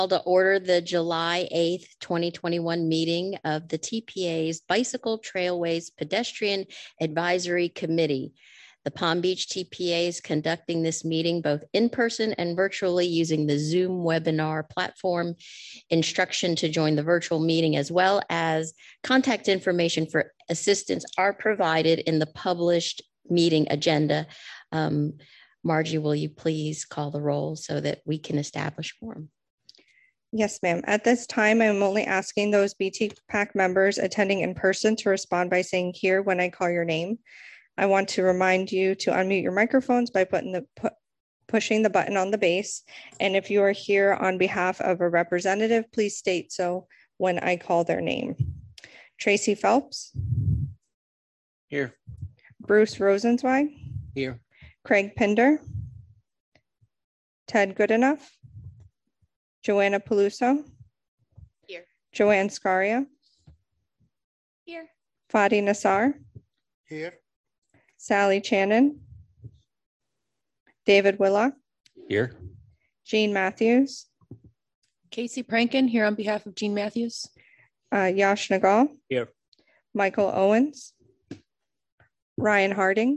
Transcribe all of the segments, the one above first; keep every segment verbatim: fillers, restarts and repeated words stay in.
To order the July eighth, twenty twenty-one meeting of the T P A's Bicycle Trailways Pedestrian Advisory Committee. The Palm Beach T P A is conducting this meeting both in person and virtually using the Zoom webinar platform. Instruction to join the virtual meeting as well as contact information for assistance are provided in the published meeting agenda. Um, Margie, will you please call the roll so that we can establish quorum? Yes, ma'am. At this time, I'm only asking those B T PAC members attending in person to respond by saying here when I call your name. I want to remind you to unmute your microphones by putting the pu pushing the button on the base. And if you are here on behalf of a representative, please state so when I call their name. Tracy Phelps. Here. Bruce Rosenzweig. Here. Craig Pinder. Ted Goodenough. Joanna Peluso. Here. Joanne Scaria. Here. Fadi Nassar. Here. Sally Channon. David Willock. Here. Jean Matthews. Casey Prankin here on behalf of Jean Matthews. Uh, Yash Nagal. Here. Michael Owens. Ryan Harding.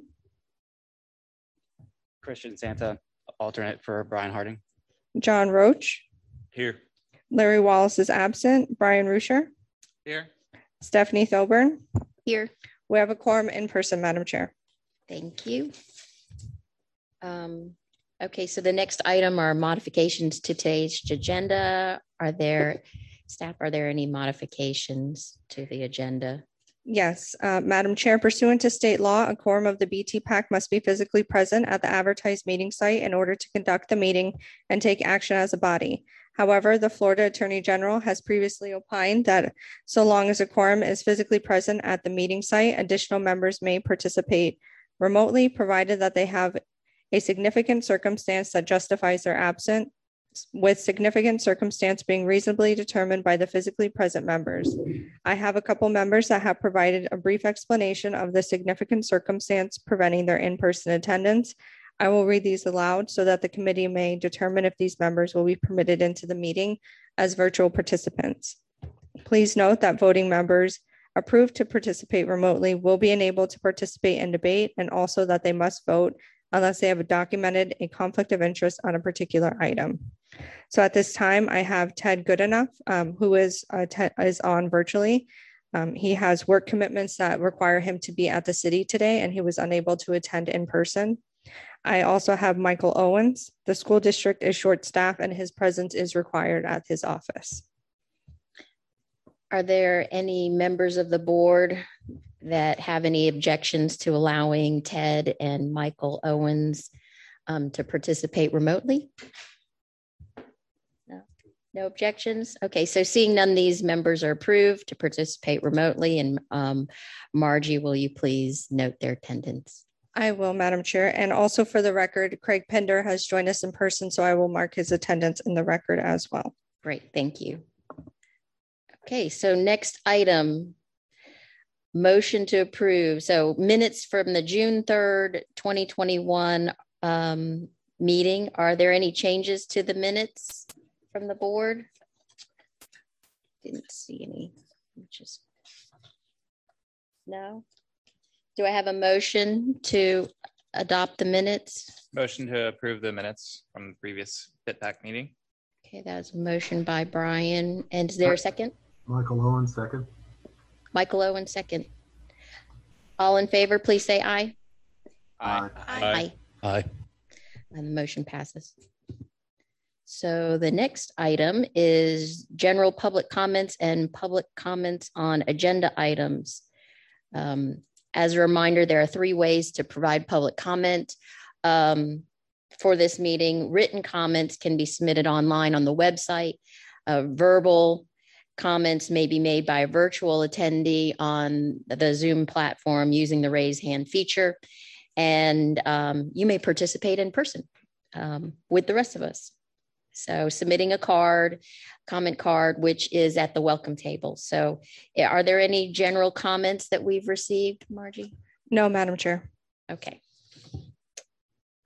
Christian Santa, alternate for Brian Harding. John Roach. Here. Larry Wallace is absent. Brian Rusher. Here. Stephanie Thoburn. Here. We have a quorum in person, Madam Chair. Thank you. Um, okay, so the next item are modifications to today's agenda. Are there, staff, are there any modifications to the agenda? Yes, uh, Madam Chair, pursuant to state law, a quorum of the B T PAC must be physically present at the advertised meeting site in order to conduct the meeting and take action as a body. However, the Florida Attorney General has previously opined that so long as a quorum is physically present at the meeting site, additional members may participate remotely, provided that they have a significant circumstance that justifies their absence, with significant circumstance being reasonably determined by the physically present members. I have a couple members that have provided a brief explanation of the significant circumstance preventing their in-person attendance. I will read these aloud so that the committee may determine if these members will be permitted into the meeting as virtual participants. Please note that voting members approved to participate remotely will be enabled to participate in debate, and also that they must vote unless they have documented a conflict of interest on a particular item. So at this time, I have Ted Goodenough, um, who is, uh, is on virtually. Um, he has work commitments that require him to be at the city today, and he was unable to attend in person. I also have Michael Owens. The school district is short-staffed and his presence is required at his office. Are there any members of the board that have any objections to allowing Ted and Michael Owens um, to participate remotely? No, no objections. Okay, so seeing none, these members are approved to participate remotely. And um, Margie, will you please note their attendance? I will, Madam Chair. And also for the record, Craig Pinder has joined us in person, so I will mark his attendance in the record as well. Great, thank you. Okay, so next item, motion to approve. So minutes from the June third, twenty twenty-one um, meeting. Are there any changes to the minutes from the board? Didn't see any. Just no. Do I have a motion to adopt the minutes? Motion to approve the minutes from the previous B T PAC meeting. Okay, that's a motion by Brian. And is there a second? Michael Owen, second. Michael Owen, second. All in favor, please say aye. Aye. Aye. Aye. And the motion passes. So the next item is general public comments and public comments on agenda items. Um, As a reminder, there are three ways to provide public comment um, for this meeting. Written comments can be submitted online on the website. Uh, verbal comments may be made by a virtual attendee on the Zoom platform using the raise hand feature. And um, you may participate in person um, with the rest of us. So submitting a card, comment card, which is at the welcome table. So are there any general comments that we've received, Margie? No, Madam Chair. Okay. Great.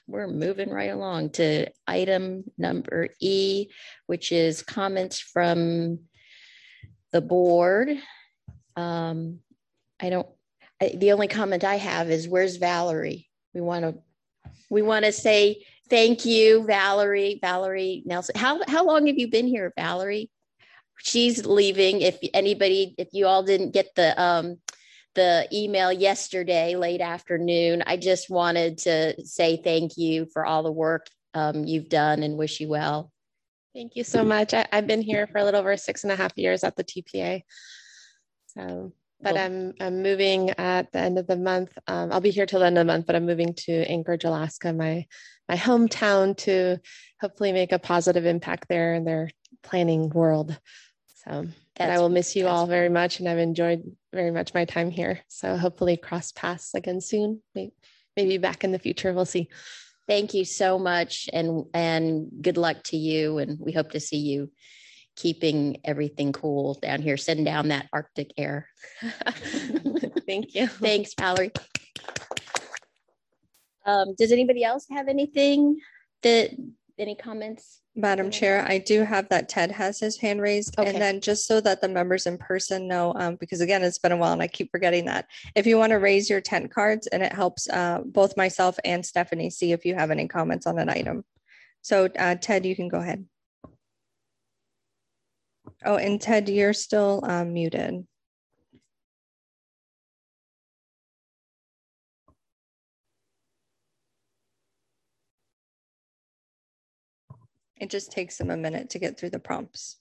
we're moving right along to item number E, which is comments from the board. Um, I don't, I, the only comment I have is where's Valerie? We want to, we want to say thank you, Valerie, Valerie Nelson. How, how long have you been here, Valerie? She's leaving. If anybody, if you all didn't get the, um, the email yesterday, late afternoon, I just wanted to say thank you for all the work um, you've done and wish you well. Thank you so much. I, I've been here for a little over six and a half years at the T P A. So, but Well, I'm I'm moving at the end of the month. Um, I'll be here till the end of the month, but I'm moving to Anchorage, Alaska, my my hometown, to hopefully make a positive impact there in their planning world. So, but I will miss you all very much, and I've enjoyed very much my time here. So hopefully cross paths again soon. Maybe, maybe back in the future. We'll see. Thank you so much, and and good luck to you. And we hope to see you keeping everything cool down here, sending down that Arctic air. Thank you. Thanks, Valerie. Um, does anybody else have anything that, any comments? Madam Chair, I do have that Ted has his hand raised. Okay. And then just so that the members in person know, um, because again, it's been a while and I keep forgetting that. If you want to raise your tent cards, and it helps uh, both myself and Stephanie see if you have any comments on an item. So uh, Ted, you can go ahead. Oh, and Ted, you're still uh, muted. It just takes them a minute to get through the prompts.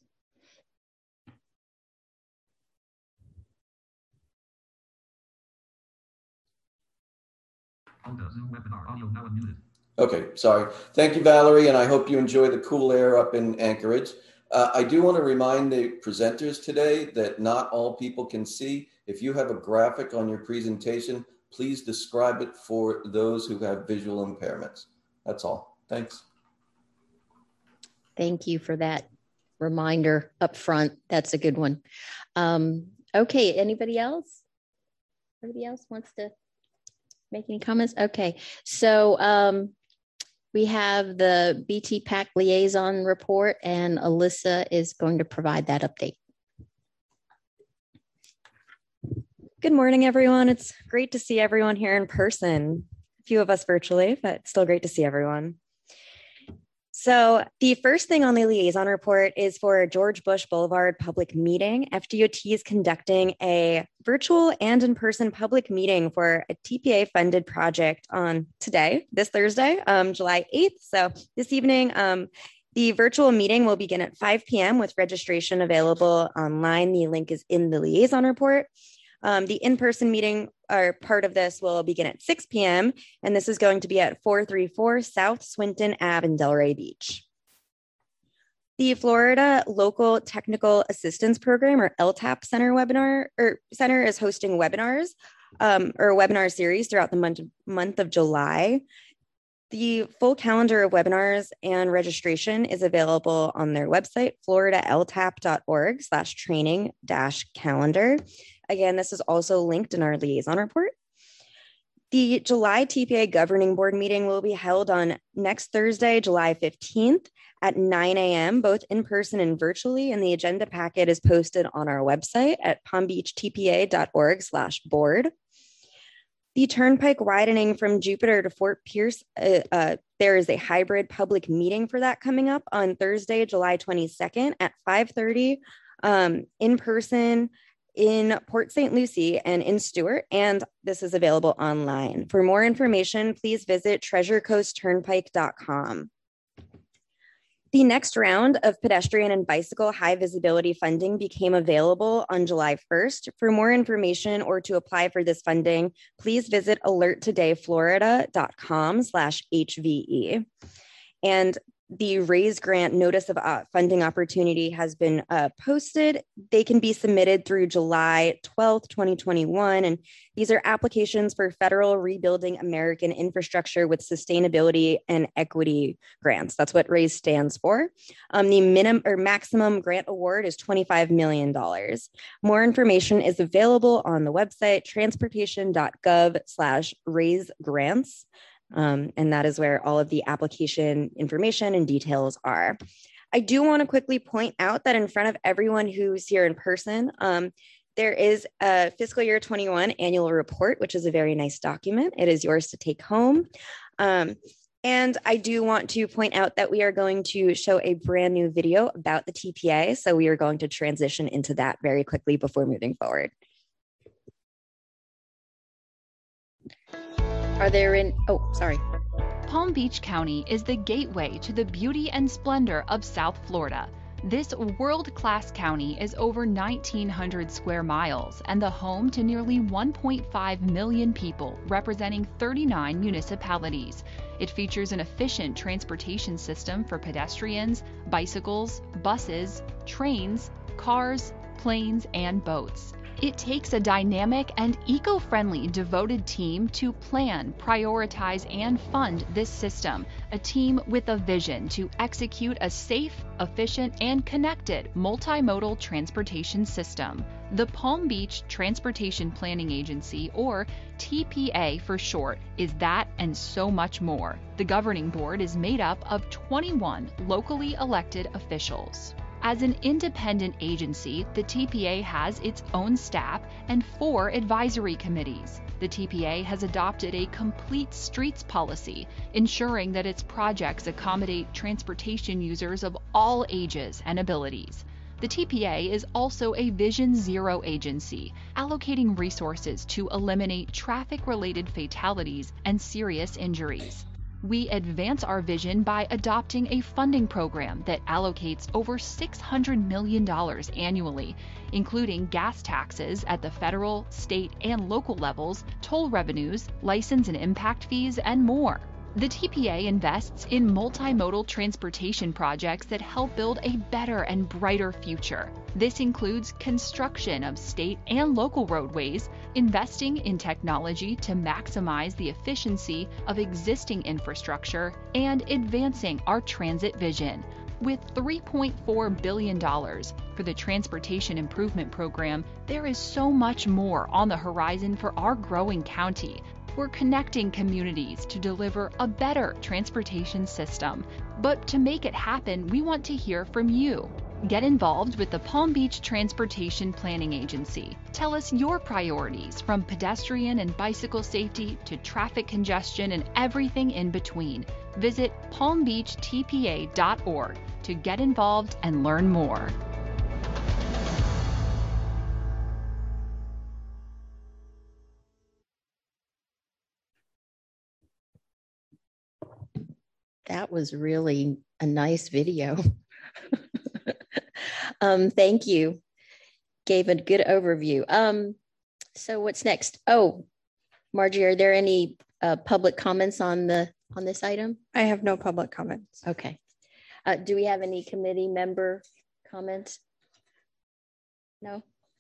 Okay, sorry. Thank you, Valerie, and I hope you enjoy the cool air up in Anchorage. Uh, I do want to remind the presenters today that not all people can see. If you have a graphic on your presentation, please describe it for those who have visual impairments. That's all. Thanks. Thank you for that reminder up front. That's a good one. Um, okay, anybody else? Anybody else wants to make any comments? Okay, so um, we have the B T PAC liaison report, and Alyssa is going to provide that update. Good morning, everyone. It's great to see everyone here in person. A few of us virtually, but still great to see everyone. So the first thing on the liaison report is for George Bush Boulevard public meeting. F D O T is conducting a virtual and in-person public meeting for a T P A funded project on today, this Thursday, um, July eighth. So this evening, um, the virtual meeting will begin at five p m with registration available online. The link is in the liaison report. Um, the in-person meeting or part of this will begin at six p m and this is going to be at four thirty-four South Swinton Avenue in Delray Beach. The Florida Local Technical Assistance Program, or L TAP Center webinar or Center, is hosting webinars um, or a webinar series throughout the month, month of July. The full calendar of webinars and registration is available on their website, florida l tap dot org slash training dash calendar. Again, this is also linked in our liaison report. The July T P A Governing Board meeting will be held on next Thursday, July fifteenth at nine a m, both in person and virtually, and the agenda packet is posted on our website at palm beach t p a dot org slash board. The Turnpike widening from Jupiter to Fort Pierce, uh, uh, there is a hybrid public meeting for that coming up on Thursday, July twenty-second at five thirty um, in person in Port Saint Lucie and in Stewart, and this is available online. For more information, please visit treasure coast turnpike dot com. The next round of pedestrian and bicycle high visibility funding became available on July first. For more information or to apply for this funding, please visit alert today florida dot com slash H V E. And the RAISE grant notice of uh, funding opportunity has been uh, posted. They can be submitted through July twelfth, twenty twenty-one. And these are applications for federal Rebuilding American Infrastructure with Sustainability and Equity grants. That's what RAISE stands for. Um, the minimum or maximum grant award is twenty-five million dollars. More information is available on the website transportation dot gov slash RAISE grants. Um, and that is where all of the application information and details are. I do want to quickly point out that in front of everyone who's here in person, um, there is a fiscal year twenty-one annual report, which is a very nice document. It is yours to take home. Um, and I do want to point out that we are going to show a brand new video about the T P A. So we are going to transition into that very quickly before moving forward. Are there in, oh, sorry. Palm Beach County is the gateway to the beauty and splendor of South Florida. This world-class county is over nineteen hundred square miles and the home to nearly one point five million people, representing thirty-nine municipalities. It features an efficient transportation system for pedestrians, bicycles, buses, trains, cars, planes, and boats. It takes a dynamic and eco-friendly devoted team to plan, prioritize, and fund this system, a team with a vision to execute a safe, efficient, and connected multimodal transportation system. The Palm Beach Transportation Planning Agency, or T P A for short, is that and so much more. The governing board is made up of twenty-one locally elected officials. As an independent agency, the T P A has its own staff and four advisory committees. The T P A has adopted a complete streets policy, ensuring that its projects accommodate transportation users of all ages and abilities. The T P A is also a Vision Zero agency, allocating resources to eliminate traffic-related fatalities and serious injuries. We advance our vision by adopting a funding program that allocates over six hundred million dollars annually, including gas taxes at the federal, state, and local levels, toll revenues, license and impact fees, and more. The T P A invests in multimodal transportation projects that help build a better and brighter future. This includes construction of state and local roadways, investing in technology to maximize the efficiency of existing infrastructure, and advancing our transit vision. With three point four billion dollars for the Transportation Improvement Program, there is so much more on the horizon for our growing county. We're connecting communities to deliver a better transportation system. But to make it happen, we want to hear from you. Get involved with the Palm Beach Transportation Planning Agency. Tell us your priorities, from pedestrian and bicycle safety to traffic congestion and everything in between. Visit palm beach t p a dot org to get involved and learn more. That was really a nice video. um, thank you. Gave a good overview. Um, so what's next? Oh, Margie, are there any uh, public comments on the on this item? I have no public comments. Okay. Uh, do we have any committee member comments? No?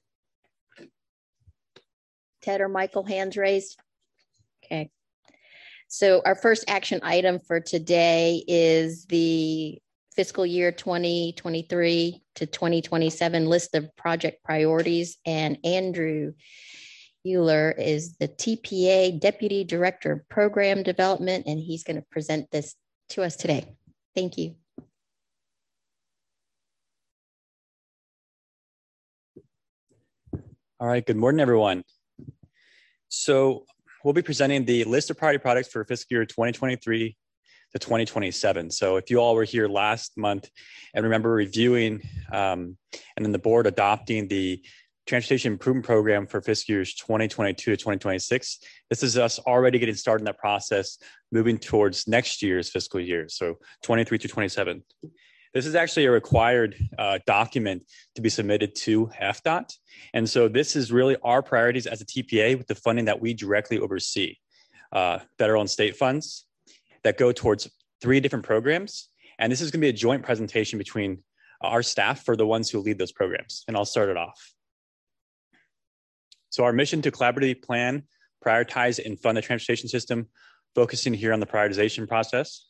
Ted or Michael, hands raised? Okay. So our first action item for today is the fiscal year twenty twenty-three to twenty twenty-seven list of project priorities. And Andrew Euler is the T P A Deputy Director of Program Development, and he's going to present this to us today. Thank you. All right, good morning, everyone. So we'll be presenting the list of priority products for fiscal year twenty twenty-three to twenty twenty-seven. So if you all were here last month and remember reviewing um, and then the board adopting the Transportation Improvement Program for fiscal years twenty twenty-two to twenty twenty-six, this is us already getting started in that process, moving towards next year's fiscal year, so twenty-three to twenty-seven. This is actually a required uh, document to be submitted to F D O T. And so this is really our priorities as a T P A with the funding that we directly oversee. Uh, federal and state funds that go towards three different programs. And this is gonna be a joint presentation between our staff for the ones who lead those programs. And I'll start it off. So our mission to collaboratively plan, prioritize, and fund the transportation system, focusing here on the prioritization process.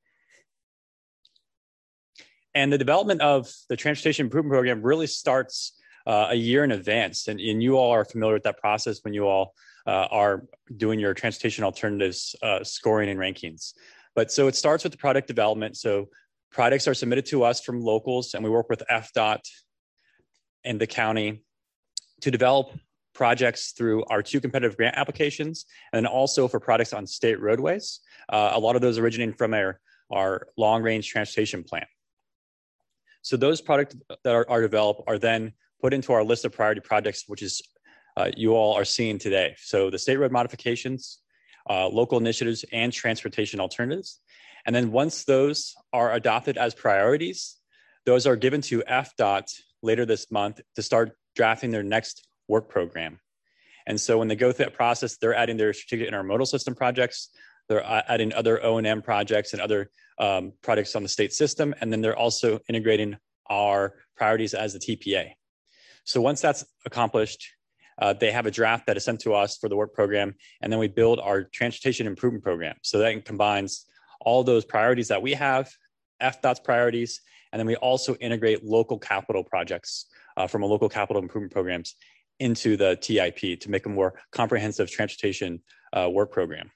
And the development of the Transportation Improvement Program really starts uh, a year in advance. And, and you all are familiar with that process when you all uh, are doing your transportation alternatives uh, scoring and rankings. But so it starts with the product development. So products are submitted to us from locals, and we work with F DOT and the county to develop projects through our two competitive grant applications, and then also for products on state roadways. Uh, a lot of those originating from our, our long-range transportation plan. So those products that are, are developed are then put into our list of priority projects, which is uh, you all are seeing today. So the state road modifications, uh, local initiatives, and transportation alternatives. And then once those are adopted as priorities, those are given to F DOT later this month to start drafting their next work program. And so when they go through that process, they're adding their strategic intermodal system projects, they're adding other O and M projects and other um, projects on the state system, and then they're also integrating our priorities as the T P A. So once that's accomplished, uh, they have a draft that is sent to us for the work program, and then we build our transportation improvement program. So that combines all those priorities that we have, F DOT's priorities, and then we also integrate local capital projects uh, from a local capital improvement programs into the T I P to make a more comprehensive transportation uh, work program.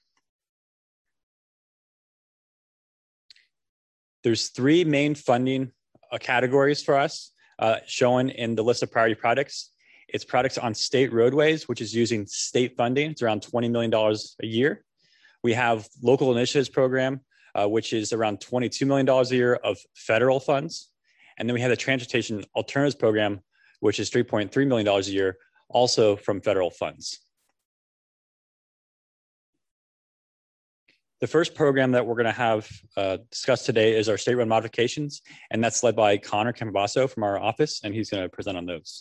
There's three main funding uh, categories for us uh, shown in the list of priority products. It's products on state roadways, which is using state funding. It's around twenty million dollars a year. We have local initiatives program, uh, which is around twenty-two million dollars a year of federal funds. And then we have the transportation alternatives program, which is three point three million dollars a year, also from federal funds. The first program that we're going to have uh, discussed today is our state road modifications, and that's led by Connor Cambasso from our office, and he's going to present on those.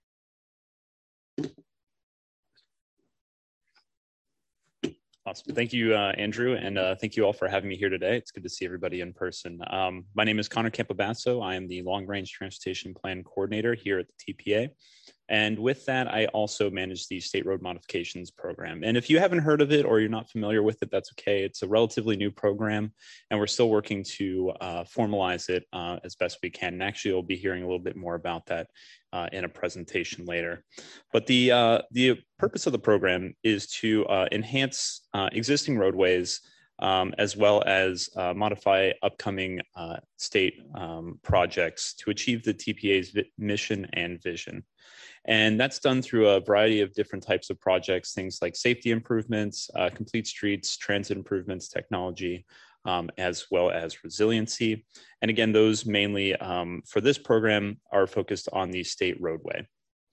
Awesome. Thank you, uh, Andrew, and uh, thank you all for having me here today. It's good to see everybody in person. Um, my name is Connor Campobasso. I am the Long Range Transportation Plan Coordinator here at the T P A. And with that, I also manage the State Road Modifications Program. And if you haven't heard of it or you're not familiar with it, that's okay. It's a relatively new program, and we're still working to uh, formalize it uh, as best we can. And actually, you'll be hearing a little bit more about that uh, in a presentation later. But the, uh, the purpose of the program is to uh, enhance uh, existing roadways Um, as well as uh, modify upcoming uh, state um, projects to achieve the T P A's mission and vision. And that's done through a variety of different types of projects, things like safety improvements, uh, complete streets, transit improvements, technology, um, as well as resiliency. And again, those mainly um, for this program are focused on the state roadway.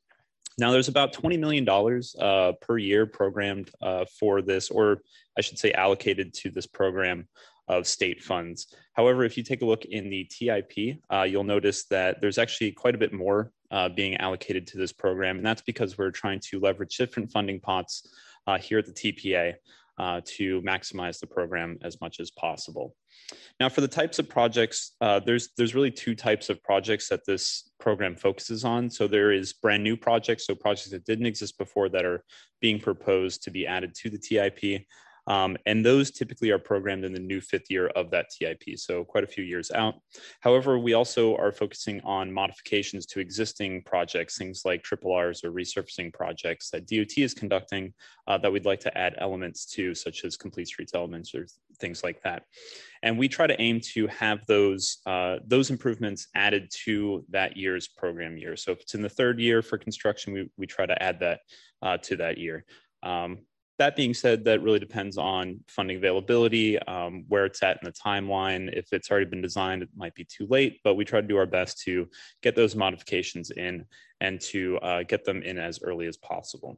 Now, there's about twenty million dollars uh, per year programmed uh, for this, or I should say allocated to this program of state funds. However, if you take a look in the T I P, uh, you'll notice that there's actually quite a bit more uh, being allocated to this program. And that's because we're trying to leverage different funding pots uh, here at the T P A uh, to maximize the program as much as possible. Now, for the types of projects, uh, there's there's really two types of projects that this program focuses on. So there is brand new projects, so projects that didn't exist before that are being proposed to be added to the T I P. Um, and those typically are programmed in the new fifth year of that T I P, so quite a few years out. However, we also are focusing on modifications to existing projects, things like triple R's or resurfacing projects that D O T is conducting uh, that we'd like to add elements to, such as complete streets elements or things like that. And we try to aim to have those, uh, those improvements added to that year's program year. So if it's in the third year for construction, we, we try to add that uh, to that year. Um, That being said, that really depends on funding availability, um, where it's at in the timeline. If it's already been designed, it might be too late, but we try to do our best to get those modifications in and to uh, get them in as early as possible.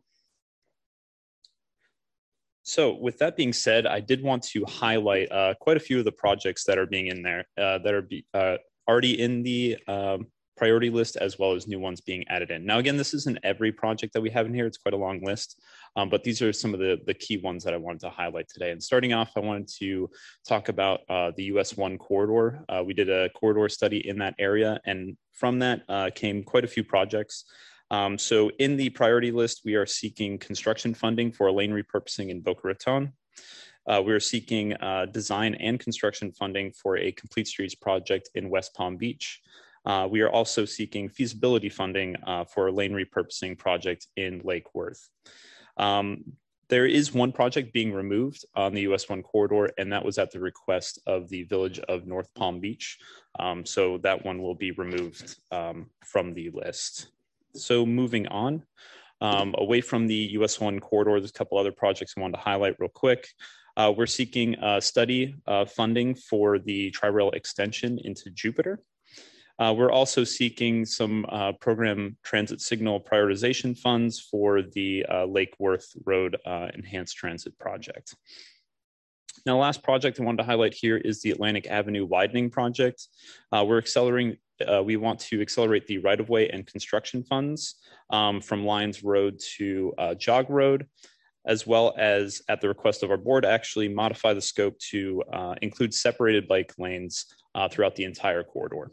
So with that being said, I did want to highlight uh, quite a few of the projects that are being in there uh, that are be, uh, already in the um, priority list, as well as new ones being added in. Now, again, this isn't every project that we have in here. It's quite a long list, um, but these are some of the, the key ones that I wanted to highlight today. And starting off, I wanted to talk about uh, the U S one corridor. Uh, we did a corridor study in that area, and from that uh, came quite a few projects. Um, so in the priority list, we are seeking construction funding for a lane repurposing in Boca Raton. Uh, we are seeking uh, design and construction funding for a complete streets project in West Palm Beach. Uh, we are also seeking feasibility funding uh, for a lane repurposing project in Lake Worth. Um, There is one project being removed on the U S one corridor, and that was at the request of the Village of North Palm Beach. Um, so that one will be removed um, from the list. So moving on, um, away from the U S one corridor, there's a couple other projects I wanted to highlight real quick. Uh, we're seeking uh, study uh, funding for the Tri-Rail extension into Jupiter. Uh, we're also seeking some uh, program transit signal prioritization funds for the uh, Lake Worth Road uh, Enhanced Transit Project. Now, the last project I wanted to highlight here is the Atlantic Avenue Widening Project. Uh, we're accelerating, uh, we want to accelerate the right-of-way and construction funds um, from Lyons Road to uh, Jog Road, as well as, at the request of our board, actually modify the scope to uh, include separated bike lanes uh, throughout the entire corridor.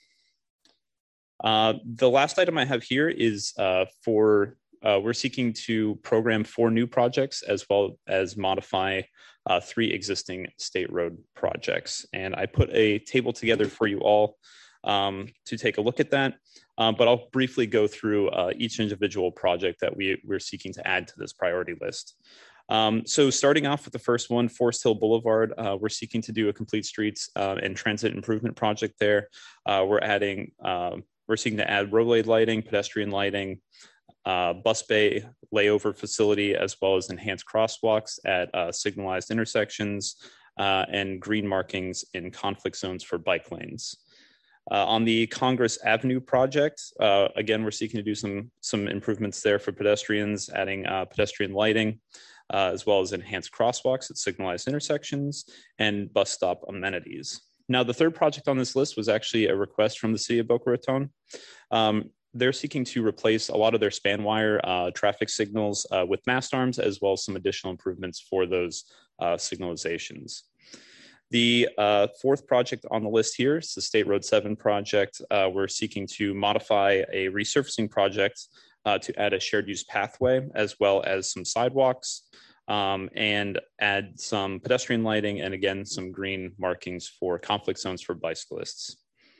Uh, the last item I have here is uh, for, uh, we're seeking to program four new projects as well as modify uh, three existing state road projects. And I put a table together for you all um, to take a look at that, um, but I'll briefly go through uh, each individual project that we, we're seeking to add to this priority list. Um, so starting off with the first one, Forest Hill Boulevard, uh, we're seeking to do a complete streets uh, and transit improvement project there. Uh, we're adding um, We're seeking to add roadway lighting, pedestrian lighting, uh, bus bay layover facility, as well as enhanced crosswalks at uh, signalized intersections uh, and green markings in conflict zones for bike lanes. Uh, on the Congress Avenue project, uh, again, we're seeking to do some, some improvements there for pedestrians, adding uh, pedestrian lighting, uh, as well as enhanced crosswalks at signalized intersections and bus stop amenities. Now, the third project on this list was actually a request from the city of Boca Raton. Um, they're seeking to replace a lot of their span wire uh, traffic signals uh, with mast arms, as well as some additional improvements for those uh, signalizations. The uh, fourth project on the list here is the State Road seven project. Uh, we're seeking to modify a resurfacing project uh, to add a shared use pathway, as well as some sidewalks. Um, and add some pedestrian lighting and again, some green markings for conflict zones for bicyclists.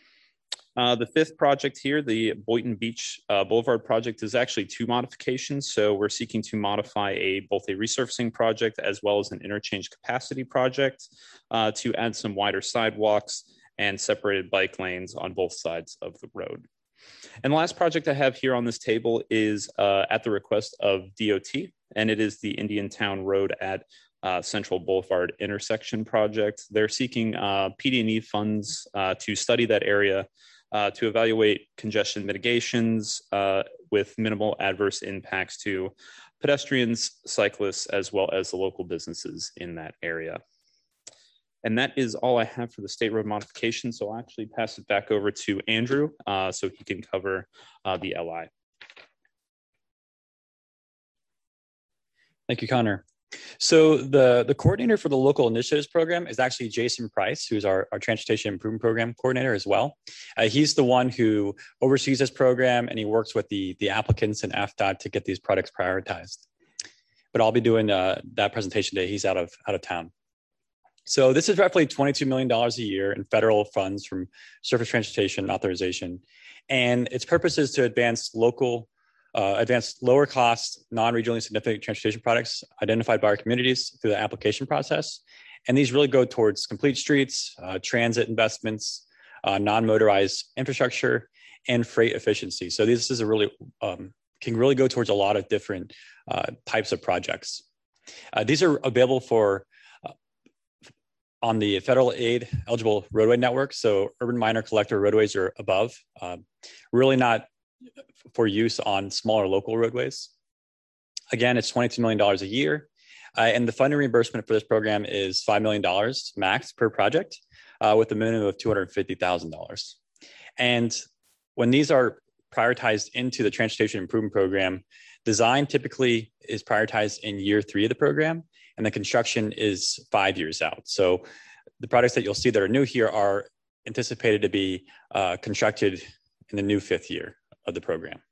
Uh, the fifth project here, the Boynton Beach uh, Boulevard project, is actually two modifications. So we're seeking to modify a both a resurfacing project as well as an interchange capacity project uh, to add some wider sidewalks and separated bike lanes on both sides of the road. And the last project I have here on this table is uh, at the request of D O T, and it is the Indiantown Road at uh, Central Boulevard intersection project. They're seeking uh, P D and E funds uh, to study that area uh, to evaluate congestion mitigations uh, with minimal adverse impacts to pedestrians, cyclists, as well as the local businesses in that area. And that is all I have for the state road modification. So I'll actually pass it back over to Andrew uh, so he can cover uh, the L I. Thank you, Connor. So the, the coordinator for the local initiatives program is actually Jason Price, who's our, our transportation improvement program coordinator as well. Uh, he's the one who oversees this program, and he works with the, the applicants and A F D O T to get these products prioritized. But I'll be doing uh, that presentation today. He's out of, out of town. So this is roughly twenty-two million dollars a year in federal funds from Surface Transportation Authorization. And its purpose is to advance local, uh, advance lower cost, non-regionally significant transportation products identified by our communities through the application process. And these really go towards complete streets, uh, transit investments, uh, non-motorized infrastructure, and freight efficiency. So this is a really, um, can really go towards a lot of different uh, types of projects. Uh, these are available for on the federal aid eligible roadway network. So urban minor collector roadways are above, um, really not for use on smaller local roadways. Again, it's twenty-two million dollars a year. Uh, and the funding reimbursement for this program is five million dollars max per project uh, with a minimum of two hundred fifty thousand dollars. And when these are prioritized into the transportation improvement program, design typically is prioritized in year three of the program, and the construction is five years out. So the products that you'll see that are new here are anticipated to be uh, constructed in the new fifth year of the program.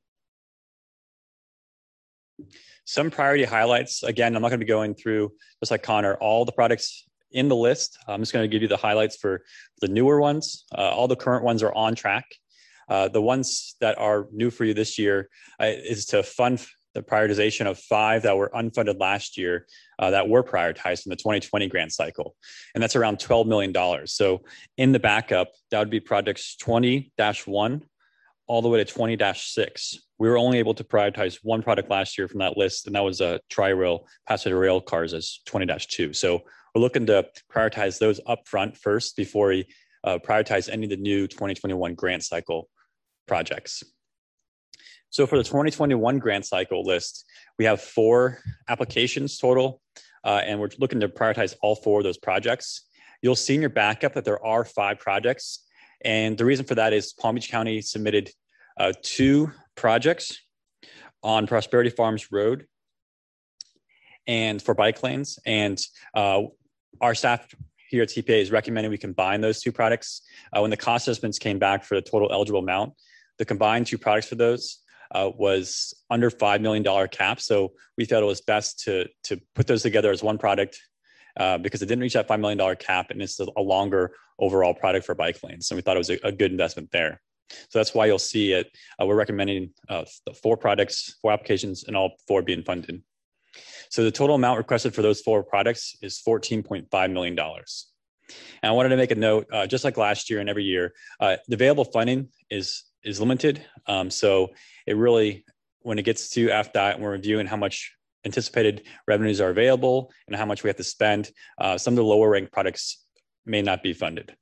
Some priority highlights. Again, I'm not going to be going through, just like Connor, all the products in the list. I'm just going to give you the highlights for the newer ones. Uh, all the current ones are on track. Uh, the ones that are new for you this year uh, is to fund the prioritization of five that were unfunded last year uh, that were prioritized in the twenty twenty grant cycle. And that's around twelve million dollars. So in the backup, that would be projects twenty dash one all the way to twenty dash six. We were only able to prioritize one product last year from that list, and that was a Tri-Rail passenger rail cars as twenty dash two. So we're looking to prioritize those up front first before we uh, prioritize any of the new twenty twenty-one grant cycle projects. So for the twenty twenty-one grant cycle list, we have four applications total, uh, and we're looking to prioritize all four of those projects. You'll see in your backup that there are five projects. And the reason for that is Palm Beach County submitted uh, two projects on Prosperity Farms Road and for bike lanes. And uh, our staff here at T P A is recommending we combine those two products. Uh, when the cost assessments came back for the total eligible amount, the combined two products for those uh, was under five million dollars cap. So we felt it was best to, to put those together as one product uh, because it didn't reach that five million dollars cap, and it's a longer overall product for bike lanes. So we thought it was a, a good investment there. So that's why you'll see it. Uh, we're recommending uh, the four products, four applications, and all four being funded. So the total amount requested for those four products is fourteen point five million dollars. And I wanted to make a note, uh, just like last year and every year, uh, the available funding is, is limited. Um, so it really, when it gets to F D O T and we're reviewing how much anticipated revenues are available and how much we have to spend, uh, some of the lower ranked products may not be funded.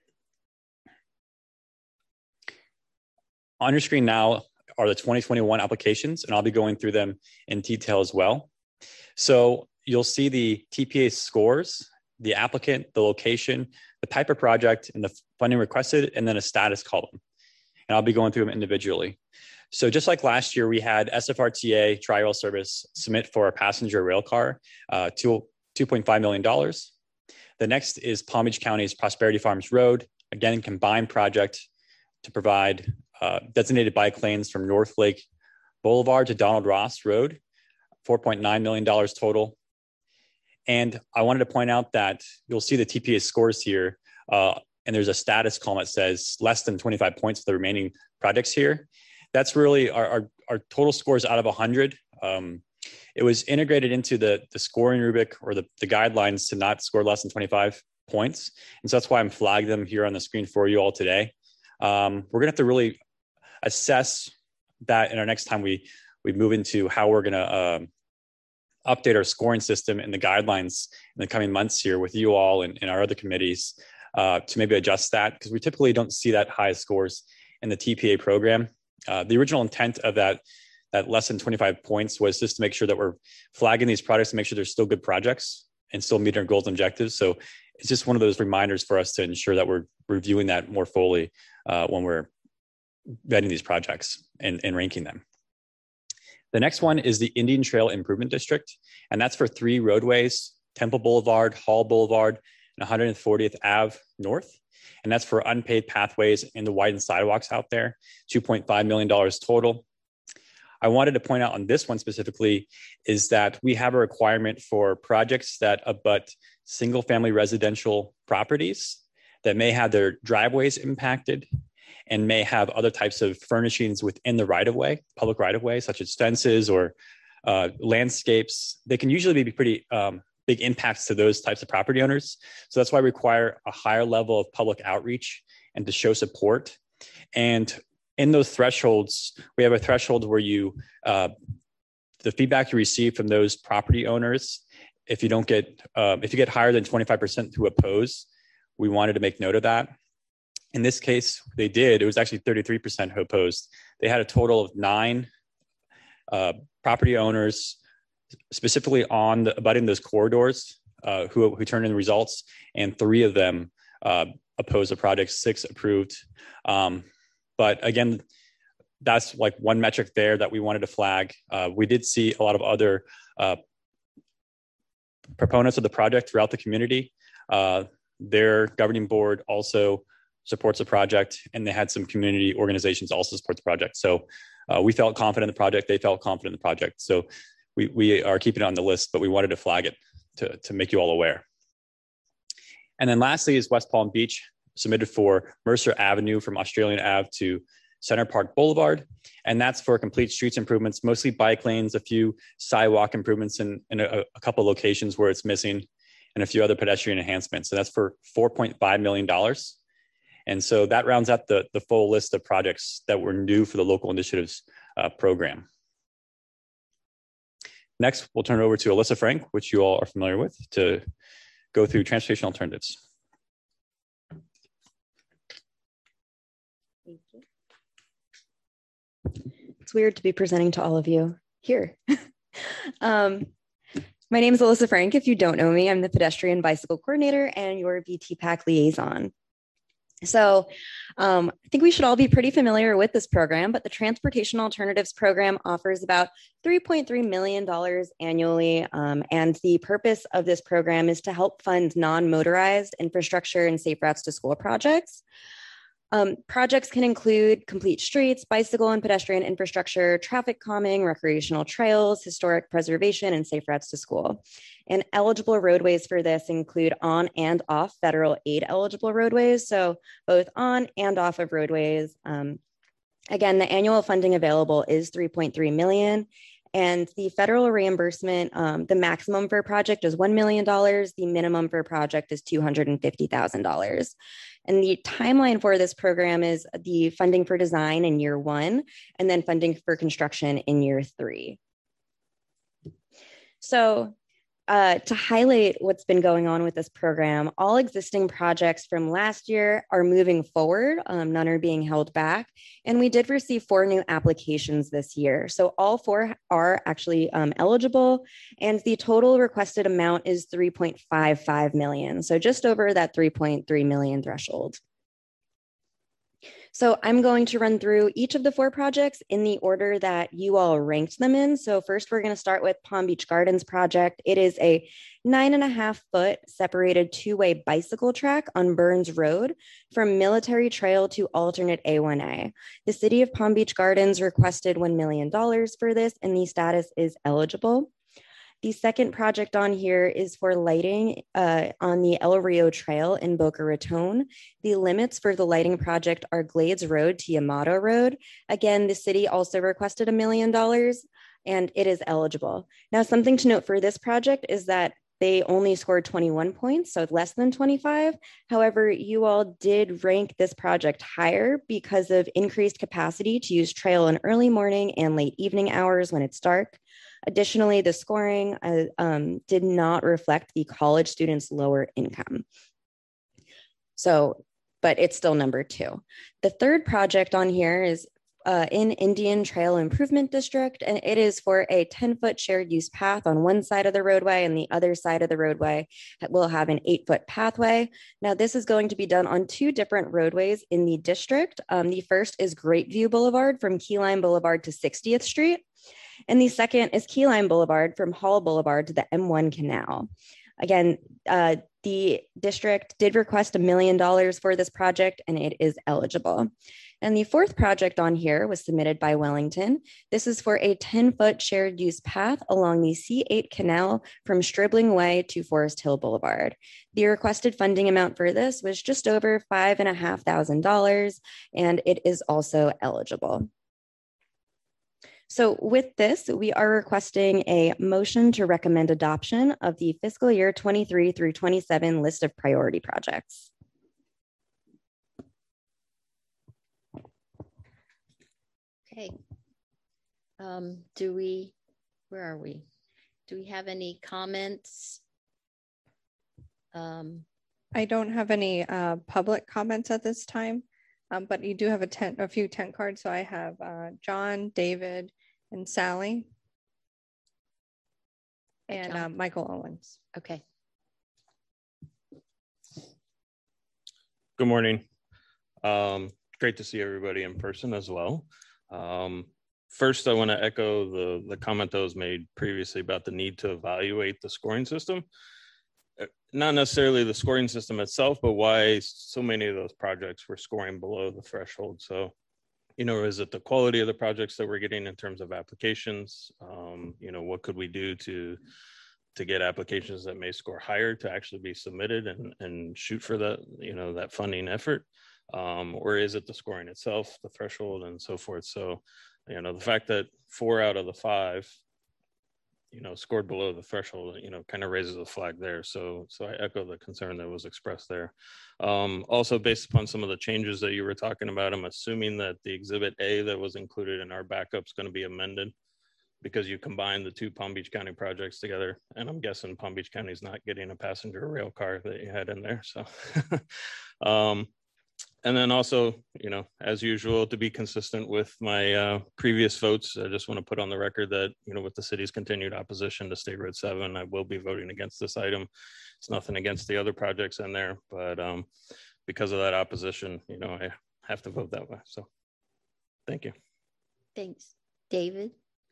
On your screen now are the twenty twenty-one applications, and I'll be going through them in detail as well. So you'll see the T P A scores, the applicant, the location, the type of project, and the funding requested, and then a status column. And I'll be going through them individually. So just like last year, we had S F R T A Tri-Rail Service submit for a passenger rail car, uh, two point five million dollars. The next is Palm Beach County's Prosperity Farms Road, again, combined project to provide uh, designated bike lanes from North Lake Boulevard to Donald Ross Road, four point nine million dollars total. And I wanted to point out that you'll see the T P A scores here, uh, and there's a status column that says less than twenty-five points for the remaining projects here. That's really our, our, our total scores out of one hundred. Um, it was integrated into the, the scoring rubric or the, the guidelines to not score less than twenty-five points. And so that's why I'm flagging them here on the screen for you all today. Um, we're gonna have to really assess that in our next time we, we move into how we're gonna um, update our scoring system and the guidelines in the coming months here with you all and, and our other committees uh, to maybe adjust that, because we typically don't see that high scores in the T P A program. Uh, the original intent of that, that less than twenty-five points was just to make sure that we're flagging these projects to make sure they're still good projects and still meet our goals and objectives. So it's just one of those reminders for us to ensure that we're reviewing that more fully uh, when we're vetting these projects and, and ranking them. The next one is the Indian Trail Improvement District, and that's for three roadways, Temple Boulevard, Hall Boulevard, and one hundred fortieth Avenue North. And that's for unpaved pathways and the widened sidewalks out there, two point five million dollars total. I wanted to point out on this one specifically is that we have a requirement for projects that abut single family residential properties that may have their driveways impacted and may have other types of furnishings within the right-of-way, public right-of-way, such as fences or uh, landscapes. They can usually be pretty um, big impacts to those types of property owners. So that's why we require a higher level of public outreach and to show support. And in those thresholds, we have a threshold where you, uh, the feedback you receive from those property owners, if you don't get, uh, if you get higher than twenty-five percent who oppose, we wanted to make note of that. In this case, they did. It was actually thirty-three percent who opposed. They had a total of nine uh, property owners specifically on the, abutting those corridors uh, who, who turned in the results, and three of them uh, opposed the project, six approved. Um, but again, that's like one metric there that we wanted to flag. Uh, we did see a lot of other uh, proponents of the project throughout the community. Uh, their governing board also supports the project, and they had some community organizations also support the project. So uh, we felt confident in the project. They felt confident in the project. So we, we are keeping it on the list, but we wanted to flag it to, to make you all aware. And then lastly is West Palm Beach, submitted for Mercer Avenue from Australian Ave to Center Park Boulevard. And that's for complete streets improvements, mostly bike lanes, a few sidewalk improvements in, in a, a couple of locations where it's missing, and a few other pedestrian enhancements. So that's for four point five million dollars. And so that rounds out the, the full list of projects that were new for the local initiatives uh, program. Next, we'll turn it over to Alyssa Frank, which you all are familiar with, to go through transportation alternatives. Thank you. It's weird to be presenting to all of you here. um, my name is Alyssa Frank. If you don't know me, I'm the pedestrian bicycle coordinator and your B T PAC liaison. So um, I think we should all be pretty familiar with this program, but the Transportation Alternatives Program offers about three point three million dollars annually. Um, and the purpose of this program is to help fund non-motorized infrastructure and safe routes to school projects. Um, projects can include complete streets, bicycle and pedestrian infrastructure, traffic calming, recreational trails, historic preservation, and safe routes to school. And eligible roadways for this include on and off federal aid eligible roadways, so both on and off of roadways. Um, again, the annual funding available is three point three million dollars. And the federal reimbursement, um, the maximum for a project is one million dollars. The minimum for a project is two hundred fifty thousand dollars. And the timeline for this program is the funding for design in year one, and then funding for construction in year three. So uh, to highlight what's been going on with this program, all existing projects from last year are moving forward. Um, none are being held back. And we did receive four new applications this year. So all four are actually um, eligible. And the total requested amount is three point five five million. So just over that three point three million threshold. So I'm going to run through each of the four projects in the order that you all ranked them in. So first, we're going to start with Palm Beach Gardens project. It is a nine and a half foot separated two-way bicycle track on Burns Road from Military Trail to alternate A one A. The city of Palm Beach Gardens requested one million dollars for this, and the status is eligible. The second project on here is for lighting uh, on the El Rio Trail in Boca Raton. The limits for the lighting project are Glades Road to Yamato Road. Again, the city also requested a million dollars, and it is eligible. Now, something to note for this project is that they only scored twenty-one points, so less than twenty-five. However, you all did rank this project higher because of increased capacity to use trail in early morning and late evening hours when it's dark. Additionally, the scoring uh, um, did not reflect the college students' lower income. So, but it's still number two. The third project on here is uh, in Indian Trail Improvement District, and it is for a ten foot shared use path on one side of the roadway, and the other side of the roadway will have an eight foot pathway. Now, this is going to be done on two different roadways in the district. Um, the first is Great View Boulevard from Key Lime Boulevard to sixtieth Street. And the second is Key Lime Boulevard from Hall Boulevard to the M one Canal. Again, uh, the district did request a million dollars for this project, and it is eligible. And the fourth project on here was submitted by Wellington. This is for a ten foot shared use path along the C eight Canal from Stribling Way to Forest Hill Boulevard. The requested funding amount for this was just over five and a half thousand dollars, and it is also eligible. So with this, we are requesting a motion to recommend adoption of the fiscal year twenty-three through twenty-seven list of priority projects. Okay. Um, do we, where are we? Do we have any comments? Um, I don't have any uh, public comments at this time. Um, but you do have a tent, a few tent cards. So I have uh, John, David, and Sally, and uh, Michael Owens. Okay. Good morning. Um, great to see everybody in person as well. Um, first, I want to echo the, the comment that was made previously about the need to evaluate the scoring system. Not necessarily the scoring system itself, but why so many of those projects were scoring below the threshold. So, you know, is it the quality of the projects that we're getting in terms of applications? Um, you know, what could we do to to get applications that may score higher to actually be submitted and, and shoot for that, you know, that funding effort? Um, or is it the scoring itself, the threshold, and so forth? So, you know, the fact that four out of the five, you know, scored below the threshold, you know, kind of raises a flag there. So, so I echo the concern that was expressed there. Um, also, based upon some of the changes that you were talking about, I'm assuming that the Exhibit A that was included in our backup is going to be amended because you combine the two Palm Beach County projects together. And I'm guessing Palm Beach County is not getting a passenger rail car that you had in there. So, um, and then also, you know, as usual, to be consistent with my uh, previous votes, I just want to put on the record that, you know, with the city's continued opposition to State Road seven, I will be voting against this item. It's nothing against the other projects in there, but um, because of that opposition, you know, I have to vote that way. So thank you. Thanks. David?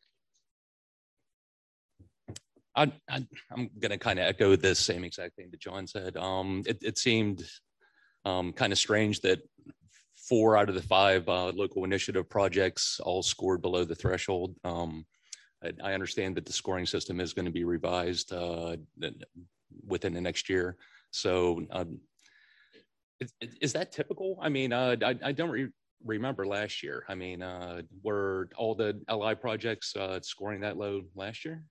I, I, I'm going to kind of echo this same exact thing that John said. Um, it, it seemed um, kind of strange that four out of the five uh, local initiative projects all scored below the threshold. Um, I, I understand that the scoring system is going to be revised uh, within the next year. So um, is, is that typical? I mean, uh, I, I don't re remember last year. I mean, uh, were all the L I projects uh, scoring that low last year?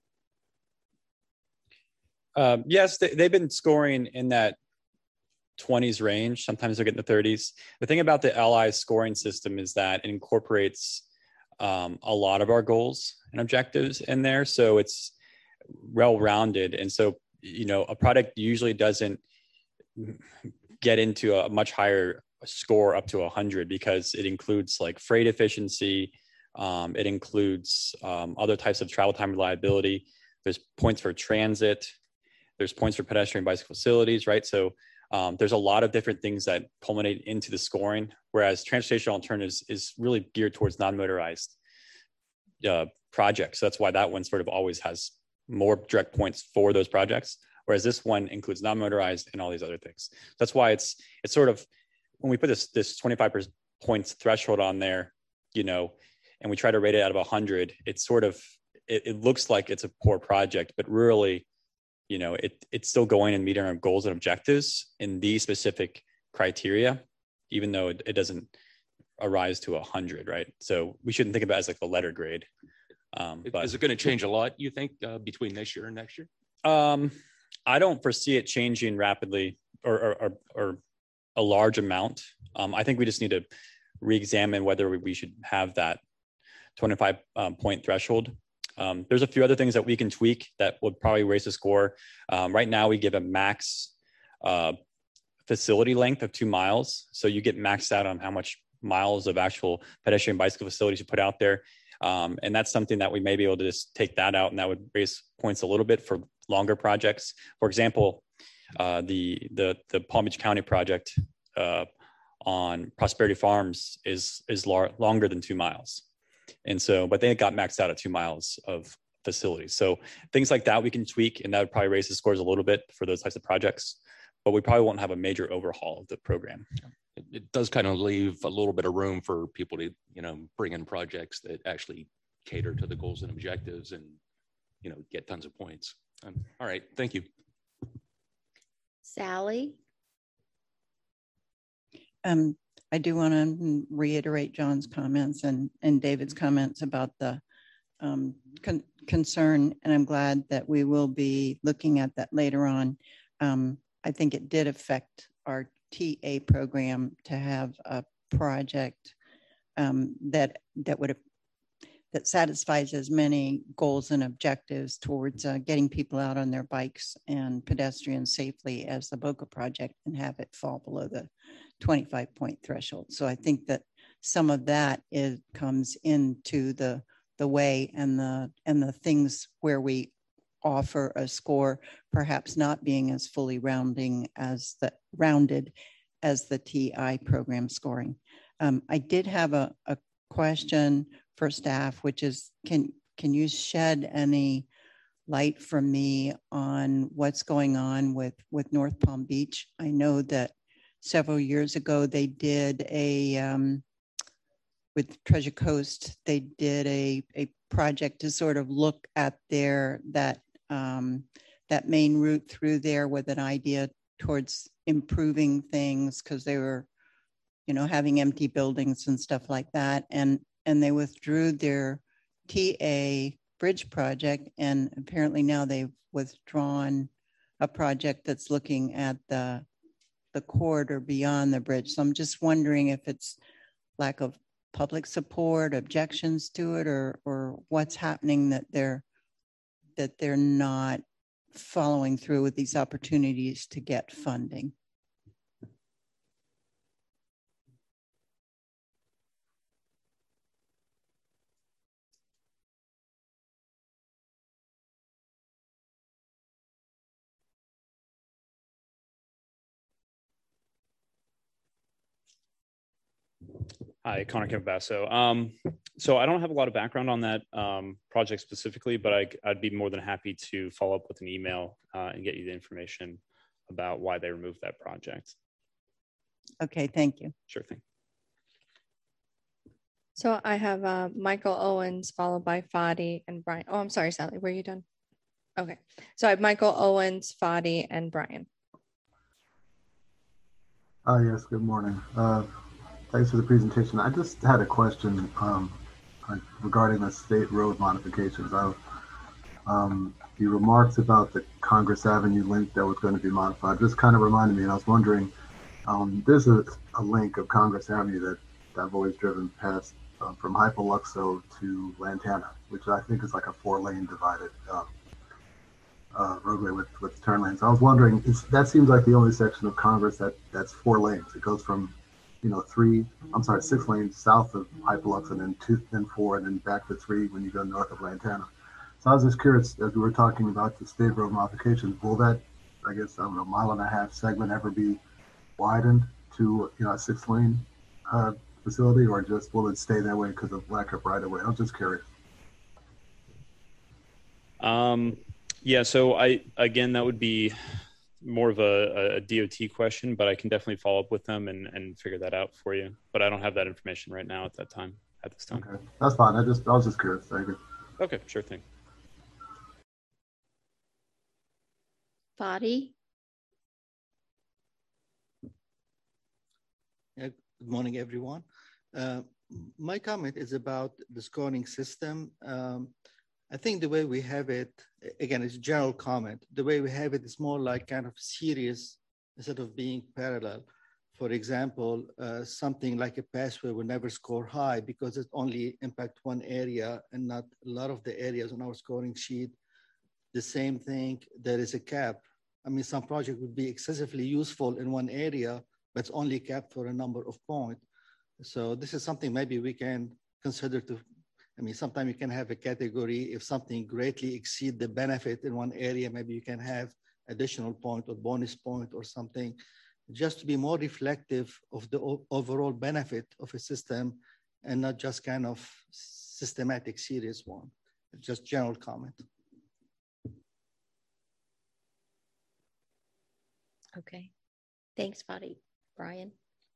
Um, yes, they, they've been scoring in that twenties range. Sometimes they're getting the thirties. The thing about the L I scoring system is that it incorporates um, a lot of our goals and objectives in there. So it's well-rounded. And so, you know, a product usually doesn't get into a much higher score up to one hundred because it includes like freight efficiency. Um, it includes um, other types of travel time reliability. There's points for transit. There's points for pedestrian bicycle facilities, right? So um, there's a lot of different things that culminate into the scoring, whereas transportation alternatives is really geared towards non-motorized uh, projects. So that's why that one sort of always has more direct points for those projects, whereas this one includes non-motorized and all these other things. That's why it's it's sort of, when we put this this twenty-five points threshold on there, you know, and we try to rate it out of one hundred, it's sort of, it, it looks like it's a poor project, but really, you know, it, it's still going and meeting our goals and objectives in these specific criteria, even though it, it doesn't arise to one hundred, right? So we shouldn't think about it as like the letter grade. Um, but, is it going to change a lot, you think, uh, between this year and next year? Um, I don't foresee it changing rapidly or, or, or, or a large amount. Um, I think we just need to re-examine whether we, we should have that twenty-five um, point threshold. Um, there's a few other things that we can tweak that would probably raise the score. Um, right now, we give a max uh, facility length of two miles. So you get maxed out on how much miles of actual pedestrian bicycle facilities you put out there. Um, and that's something that we may be able to just take that out, and that would raise points a little bit for longer projects. For example, uh, the, the, the Palm Beach County project uh, on Prosperity Farms is, is longer than two miles. And so, but they got maxed out at two miles of facilities. So things like that we can tweak, and that would probably raise the scores a little bit for those types of projects, but we probably won't have a major overhaul of the program. It, it does kind of leave a little bit of room for people to, you know, bring in projects that actually cater to the goals and objectives and, you know, get tons of points. Um, all right. Thank you. Sally? Um, I do want to reiterate John's comments and, and David's comments about the um, con concern, and I'm glad that we will be looking at that later on. Um, I think it did affect our T A program to have a project um, that that would that satisfies as many goals and objectives towards uh, getting people out on their bikes and pedestrians safely as the Boca project, and have it fall below the twenty-five point threshold. So I think that some of that is comes into the the way and the and the things where we offer a score perhaps not being as fully rounding as the rounded as the T I program scoring. Um, I did have a, a question for staff, which is, can can you shed any light for me on what's going on with with North Palm Beach? I know that several years ago they did a um, with Treasure Coast, they did a a project to sort of look at their that um, that main route through there with an idea towards improving things, because they were you know, having empty buildings and stuff like that. And, and they withdrew their T A bridge project. And apparently now they've withdrawn a project that's looking at the, the corridor beyond the bridge. So I'm just wondering if it's lack of public support, objections to it, or, or what's happening that they're, that they're not following through with these opportunities to get funding. Hi, Connor Campobasso. Um, so I don't have a lot of background on that um, project specifically, but I, I'd be more than happy to follow up with an email uh, and get you the information about why they removed that project. Okay, thank you. Sure thing. So I have uh, Michael Owens followed by Fadi and Brian. Oh, I'm sorry, Sally, were you done? Okay, so I have Michael Owens, Fadi, and Brian. Uh, yes, good morning. Uh, Thanks for the presentation. I just had a question um, regarding the state road modifications. I, um, the remarks about the Congress Avenue link that was going to be modified just kind of reminded me, and I was wondering, um, there's a, a link of Congress Avenue that, that I've always driven past uh, from Hypoluxo to Lantana, which I think is like a four-lane divided um, uh, roadway with, with turn lanes. I was wondering, is, that seems like the only section of Congress that, that's four lanes. It goes from you know, three, I'm sorry, six lanes south of Hypoluxo and then two, then four, and then back to three when you go north of Lantana. So I was just curious, as we were talking about the state road modifications, will that, I guess, I don't know, mile and a half segment ever be widened to, you know, a six lane uh, facility, or just will it stay that way because of lack of right of way? I was just curious. Um, yeah, so I, again, that would be more of a, a D O T question, but I can definitely follow up with them and, and figure that out for you. But I don't have that information right now at that time, at this time. Okay, that's fine. I just, I was just curious. Thank you. Okay, sure thing. Fadi? Yeah, good morning, everyone. Uh, my comment is about the scoring system. Um, I think the way we have it, again, it's a general comment. The way we have it is more like kind of series instead of being parallel. For example, uh, something like a passway will never score high because it only impacts one area and not a lot of the areas on our scoring sheet. The same thing, there is a cap. I mean, some project would be excessively useful in one area, but it's only capped for a number of points. So this is something maybe we can consider to, I mean, sometimes you can have a category, if something greatly exceed the benefit in one area, maybe you can have additional point or bonus point or something, just to be more reflective of the overall benefit of a system and not just kind of systematic serious one. Just general comment. Okay, thanks, Fadi. Brian?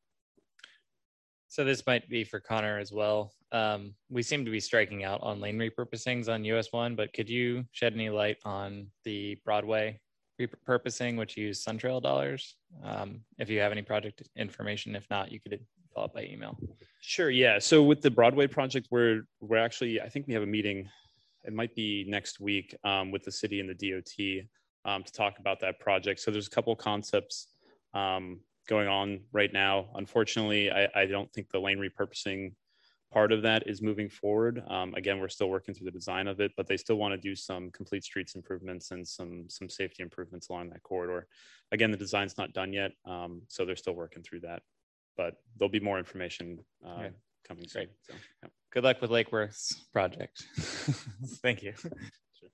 So this might be for Connor as well. Um, we seem to be striking out on lane repurposings on U S one, but could you shed any light on the Broadway repurposing, which use SunTrail dollars? Um, if you have any project information, if not, you could follow up by email. Sure, yeah. So with the Broadway project, we're, we're actually, I think we have a meeting, it might be next week um, with the city and the D O T um, to talk about that project. So there's a couple of concepts um, going on right now. Unfortunately, I, I don't think the lane repurposing part of that is moving forward. Um, again, we're still working through the design of it, but they still want to do some complete streets improvements and some some safety improvements along that corridor. Again, the design's not done yet, um, so they're still working through that. But there'll be more information uh, okay. coming soon. Great. So, yeah. Good luck with Lake Worth's project. Thank you. Sure.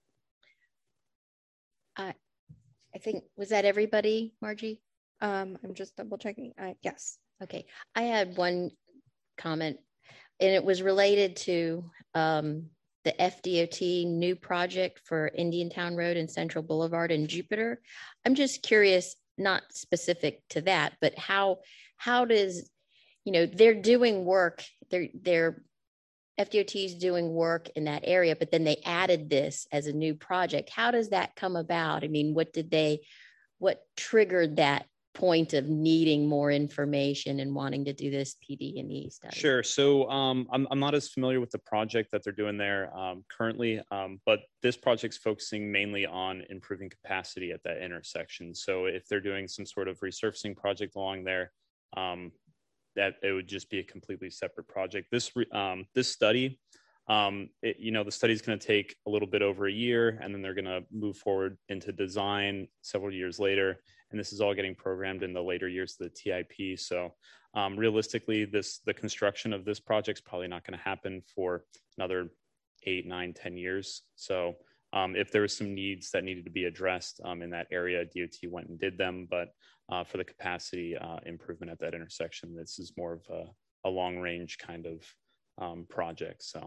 Uh, I think, was that everybody, Margie? Um, I'm just double checking. Uh, yes. Okay. I had one comment, and it was related to um, the F D O T new project for Indiantown Road and Central Boulevard in Jupiter. I'm just curious, not specific to that, but how how does, you know, they're doing work, they're, they're F D O T is doing work in that area, but then they added this as a new project. How does that come about? I mean, what did they, what triggered that point of needing more information and wanting to do this P D and E study? Sure. So um, I'm, I'm not as familiar with the project that they're doing there um, currently, um, but this project's focusing mainly on improving capacity at that intersection. So if they're doing some sort of resurfacing project along there, um, that it would just be a completely separate project. This um, this study, um, it, you know, the study is going to take a little bit over a year, and then they're going to move forward into design several years later. And this is all getting programmed in the later years of the T I P. So um, realistically, this the construction of this project is probably not going to happen for another eight, nine, ten years. So um, if there were some needs that needed to be addressed um, in that area, D O T went and did them. But uh, for the capacity uh, improvement at that intersection, this is more of a, a long range kind of um, project. So.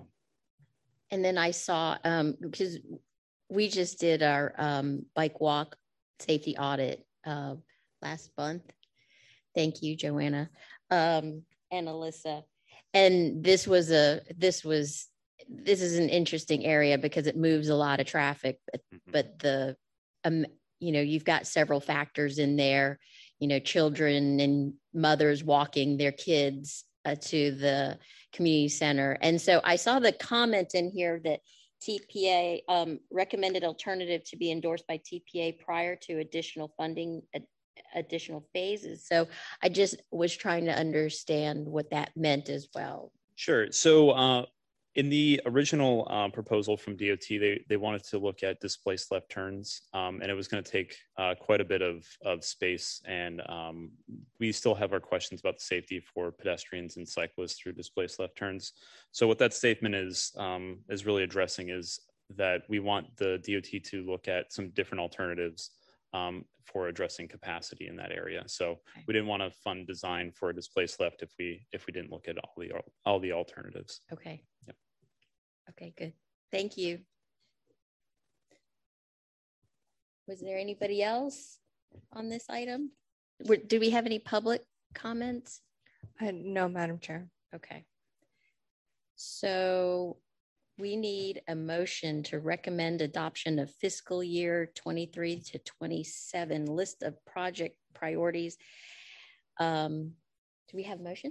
And then I saw, um, because we just did our um, bike walk safety audit uh, last month. Thank you, Joanna um, and Alyssa. And this was a, this was, this is an interesting area because it moves a lot of traffic, but, mm-hmm. but the, um, you know, you've got several factors in there, you know, children and mothers walking their kids uh, to the community center. And so I saw the comment in here that T P A um, recommended alternative to be endorsed by T P A prior to additional funding, ad, additional phases. So I just was trying to understand what that meant as well. Sure. So uh, in the original uh, proposal from D O T, they, they wanted to look at displaced left turns, um, and it was going to take uh, quite a bit of, of space. And um, we still have our questions about the safety for pedestrians and cyclists through displaced left turns. So what that statement is, um, is really addressing is that we want the D O T to look at some different alternatives um, for addressing capacity in that area. So okay. we didn't want to fund design for a displaced left if we if we didn't look at all the all the alternatives. Okay. Yep. Okay, good. Thank you. Was there anybody else on this item? Do we have any public comments? Uh, no, Madam Chair. Okay. So we need a motion to recommend adoption of fiscal year twenty-three to twenty-seven list of project priorities. Um, do we have a motion?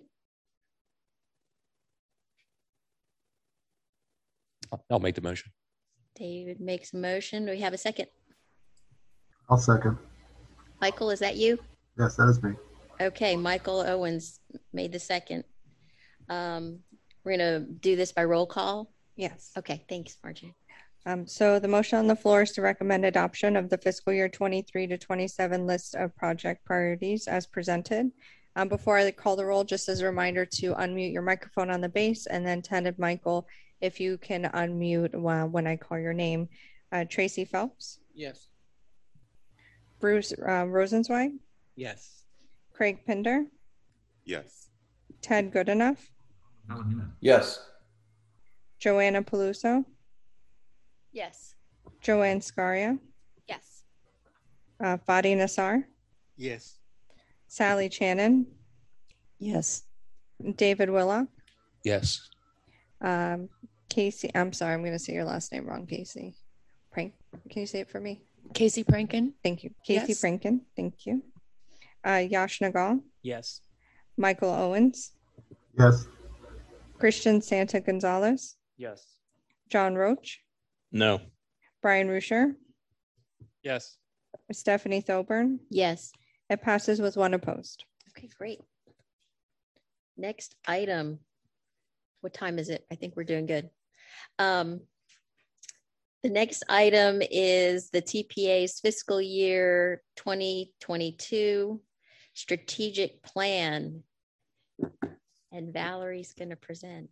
I'll make the motion. David makes a motion. Do we have a second? I'll second. Michael, is that you? Yes, that is me. Okay, Michael Owens made the second. Um, we're going to do this by roll call. Yes. Okay, thanks, Margie. Um, so the motion on the floor is to recommend adoption of the fiscal year twenty-three to twenty-seven list of project priorities as presented. Um, before I call the roll, just as a reminder to unmute your microphone on the base, and then Tenant Michael, if you can unmute uh, when I call your name. Uh, Tracy Phelps. Yes. Bruce uh, Rosenzweig. Yes. Craig Pinder. Yes. Ted Goodenough. Yes. Joanna Peluso. Yes. Joanne Scaria. Yes. Uh, Fadi Nassar. Yes. Sally Channon. Yes. David Willock. Yes. Um, Casey, I'm sorry, I'm going to say your last name wrong, Casey. Prank. Can you say it for me? Casey Prankin. Thank you. Casey Yes. Prankin. Thank you. Uh, Yash Nagal. Yes. Michael Owens. Yes. Christian Santa Gonzalez. Yes. John Roach. No. Brian Rusher. Yes. Stephanie Thoburn. Yes. It passes with one opposed. Okay, great. Next item. What time is it? I think we're doing good. Um, the next item is the T P A's fiscal year twenty twenty-two strategic plan. And Valerie's going to present.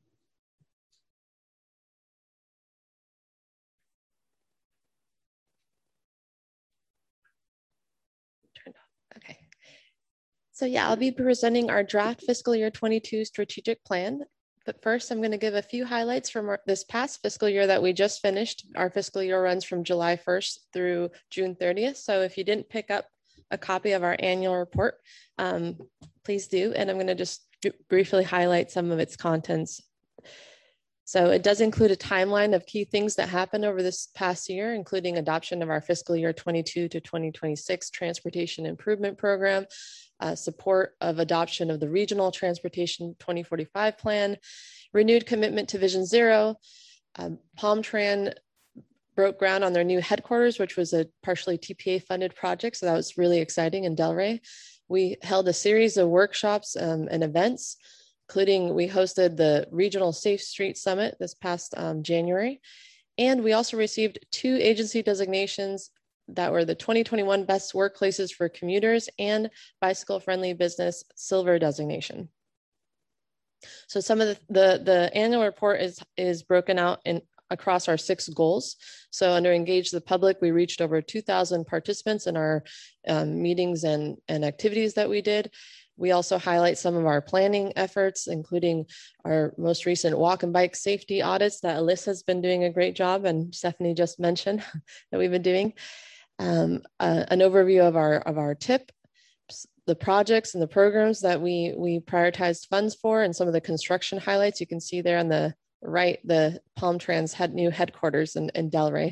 Okay. So yeah, I'll be presenting our draft fiscal year twenty-two strategic plan. But first, I'm going to give a few highlights from our, this past fiscal year that we just finished. Our fiscal year runs from July first through June thirtieth. So if you didn't pick up a copy of our annual report, um, please do. And I'm going to just briefly highlight some of its contents. So it does include a timeline of key things that happened over this past year, including adoption of our fiscal year twenty-two to twenty twenty-six Transportation Improvement Program, uh, support of adoption of the Regional Transportation twenty forty-five Plan, renewed commitment to Vision Zero. um, PalmTran broke ground on their new headquarters, which was a partially T P A funded project. So that was really exciting in Delray. We held a series of workshops um, and events, including we hosted the Regional Safe Street Summit this past um, January. And we also received two agency designations that were the twenty twenty-one Best Workplaces for Commuters and Bicycle Friendly Business Silver designation. So some of the, the, the annual report is, is broken out in across our six goals. So under Engage the Public, we reached over two thousand participants in our um, meetings and, and activities that we did. We also highlight some of our planning efforts, including our most recent walk and bike safety audits that Alyssa has been doing a great job, and Stephanie just mentioned that we've been doing. Um, uh, an overview of our, of our tip, the projects and the programs that we, we prioritized funds for, and some of the construction highlights. You can see there on the right, the PalmTran's head, new headquarters in, in Delray.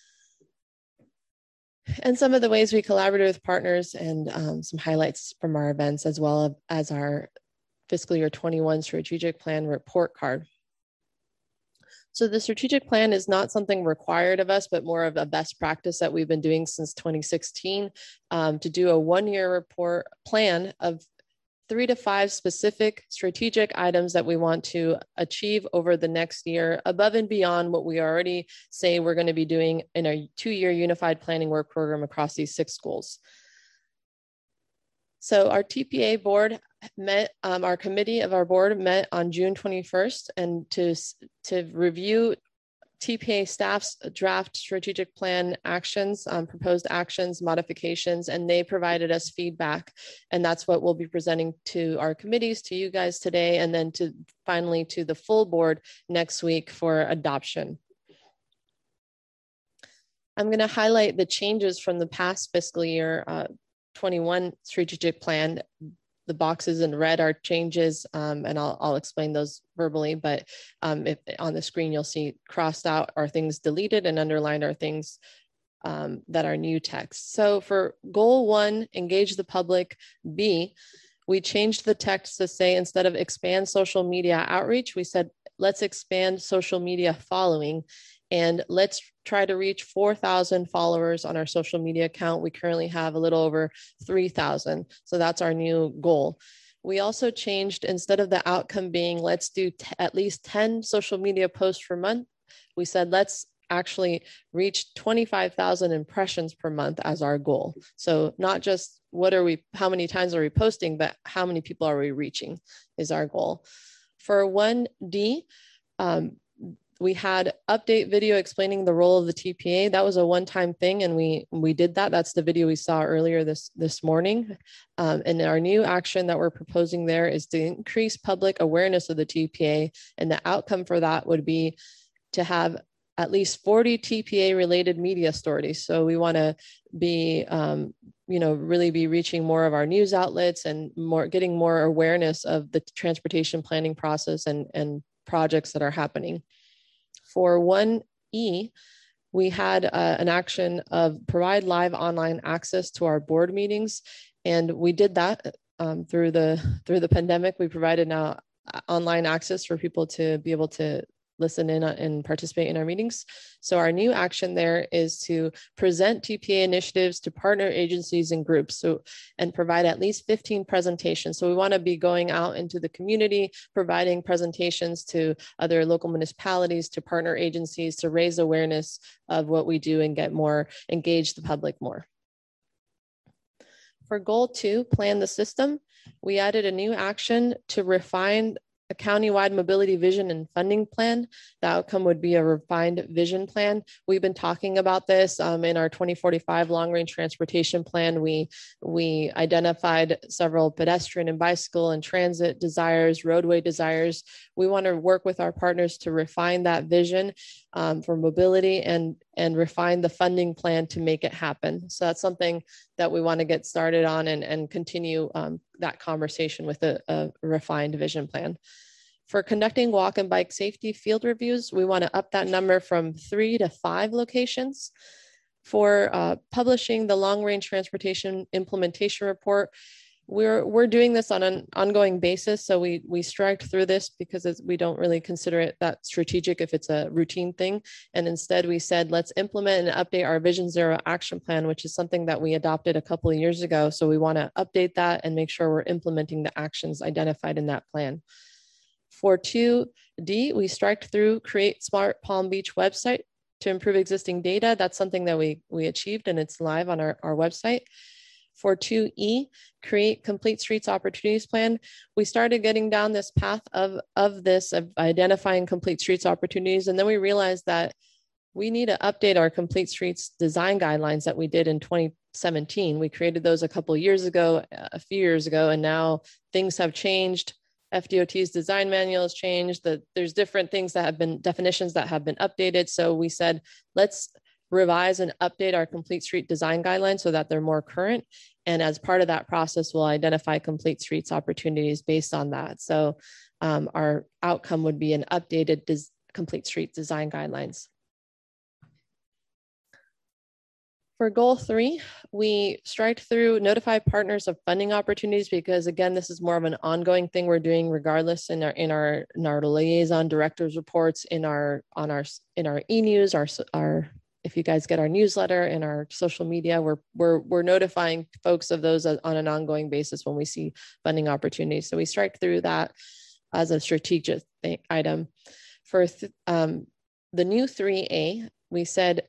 And some of the ways we collaborated with partners, and um, some highlights from our events, as well as our fiscal year twenty-one strategic plan report card. So the strategic plan is not something required of us, but more of a best practice that we've been doing since twenty sixteen, um, to do a one-year report plan of three to five specific strategic items that we want to achieve over the next year, above and beyond what we already say we're going to be doing in a two-year unified planning work program across these six goals. So our T P A board met, um, our committee of our board met on June twenty-first, and to, to review T P A staff's draft strategic plan actions, um, proposed actions, modifications, and they provided us feedback. And that's what we'll be presenting to our committees, to you guys today, and then to finally to the full board next week for adoption. I'm going to highlight the changes from the past fiscal year uh, twenty-one strategic plan. The boxes in red are changes, um, and I'll, I'll explain those verbally, but um, if on the screen you'll see crossed out are things deleted, and underlined are things um, that are new text. So for goal one, engage the public, B, we changed the text to say, instead of expand social media outreach, we said, let's expand social media following, and let's try to reach four thousand followers on our social media account. We currently have a little over three thousand. So that's our new goal. We also changed, instead of the outcome being, let's do at least ten social media posts per month, we said, let's actually reach twenty-five thousand impressions per month as our goal. So not just what are we, how many times are we posting, but how many people are we reaching is our goal. For one D, um, we had update video explaining the role of the T P A. That was a one-time thing, and we we did that. That's the video we saw earlier this, this morning. Um, and our new action that we're proposing there is to increase public awareness of the T P A, and the outcome for that would be to have at least forty T P A-related media stories. So we want to be, um, you know, really be reaching more of our news outlets and more getting more awareness of the transportation planning process and, and projects that are happening. For one E, we had uh, an action of provide live online access to our board meetings. And we did that um, through the through the pandemic. We provided now online access for people to be able to listen in and participate in our meetings. So our new action there is to present T P A initiatives to partner agencies and groups, so and provide at least fifteen presentations. So we want to be going out into the community, providing presentations to other local municipalities, to partner agencies, to raise awareness of what we do and get more, engage the public more. For goal two, plan the system, we added a new action to refine a countywide mobility vision and funding plan. The outcome would be a refined vision plan. We've been talking about this um, in our twenty forty-five long range transportation plan. We, we identified several pedestrian and bicycle and transit desires, roadway desires. We want to work with our partners to refine that vision um, for mobility and, and refine the funding plan to make it happen. So that's something that we want to get started on and, and continue um, that conversation with a, a refined vision plan. For conducting walk and bike safety field reviews, we want to up that number from three to five locations. For uh, publishing the long-range transportation implementation report, we're we're doing this on an ongoing basis. So we we striked through this because it's, we don't really consider it that strategic if it's a routine thing. And instead we said, let's implement and update our Vision Zero action plan, which is something that we adopted a couple of years ago. So we want to update that and make sure we're implementing the actions identified in that plan. For two D, we striked through create smart Palm Beach website to improve existing data. That's something that we, we achieved and it's live on our, our website. For two E, create complete streets opportunities plan. We started getting down this path of, of this, of identifying complete streets opportunities. And then we realized that we need to update our complete streets design guidelines that we did in twenty seventeen. We created those a couple of years ago, a few years ago, and now things have changed. F D O T's design manual has changed. The, there's different things that have been, definitions that have been updated. So we said, let's revise and update our complete street design guidelines so that they're more current. And as part of that process, we'll identify complete streets opportunities based on that. So um, our outcome would be an updated des- complete street design guidelines. For goal three, we strike through notify partners of funding opportunities because again, this is more of an ongoing thing we're doing regardless in our in our in our liaison directors reports, in our on our in our e-news, our our if you guys get our newsletter and our social media, we're, we're, we're notifying folks of those on an ongoing basis when we see funding opportunities. So we strike through that as a strategic thing, item. For th um, the new three A, we said,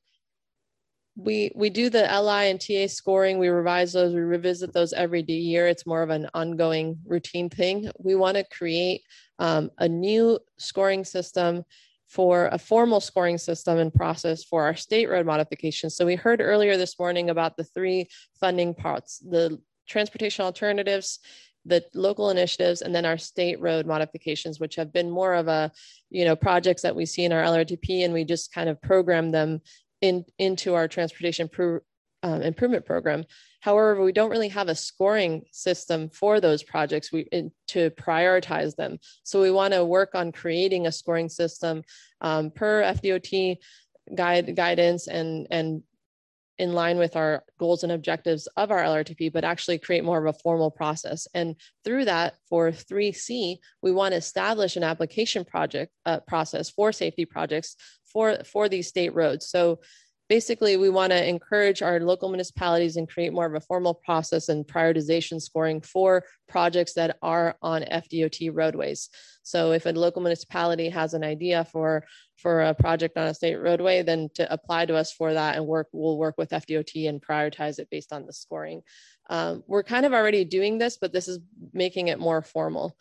we, we do the L I and T A scoring, we revise those, we revisit those every year. It's more of an ongoing routine thing. We want to create um, a new scoring system for a formal scoring system and process for our state road modifications. So we heard earlier this morning about the three funding parts, the transportation alternatives, the local initiatives, and then our state road modifications, which have been more of a, you know, projects that we see in our L R T P, and we just kind of program them in, into our transportation pro, um, improvement program. However, we don't really have a scoring system for those projects we, in, to prioritize them. So we want to work on creating a scoring system um, per F D O T guide, guidance and, and in line with our goals and objectives of our L R T P, but actually create more of a formal process. And through that, for three C, we want to establish an application project uh, process for safety projects for, for these state roads. So basically, we want to encourage our local municipalities and create more of a formal process and prioritization scoring for projects that are on F D O T roadways. So if a local municipality has an idea for, for a project on a state roadway, then to apply to us for that and work, we'll work with F D O T and prioritize it based on the scoring. Um, we're kind of already doing this, but this is making it more formal.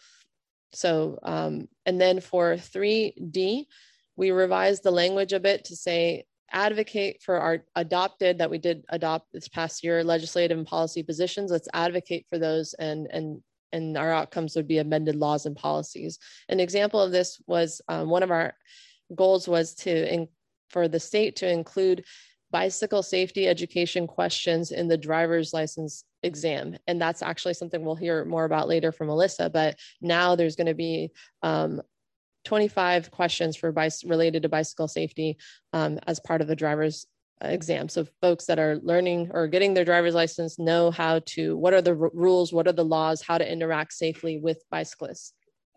So, um, and then for three D, we revised the language a bit to say, advocate for our adopted, that we did adopt this past year, legislative and policy positions. Let's advocate for those, and and and our outcomes would be amended laws and policies. An example of this was um, one of our goals was to in, for the state to include bicycle safety education questions in the driver's license exam. And that's actually something we'll hear more about later from Alyssa, but now there's going to be um, twenty-five questions for bicy related to bicycle safety um, as part of the driver's exam. So folks that are learning or getting their driver's license know how to, what are the rules, what are the laws, how to interact safely with bicyclists.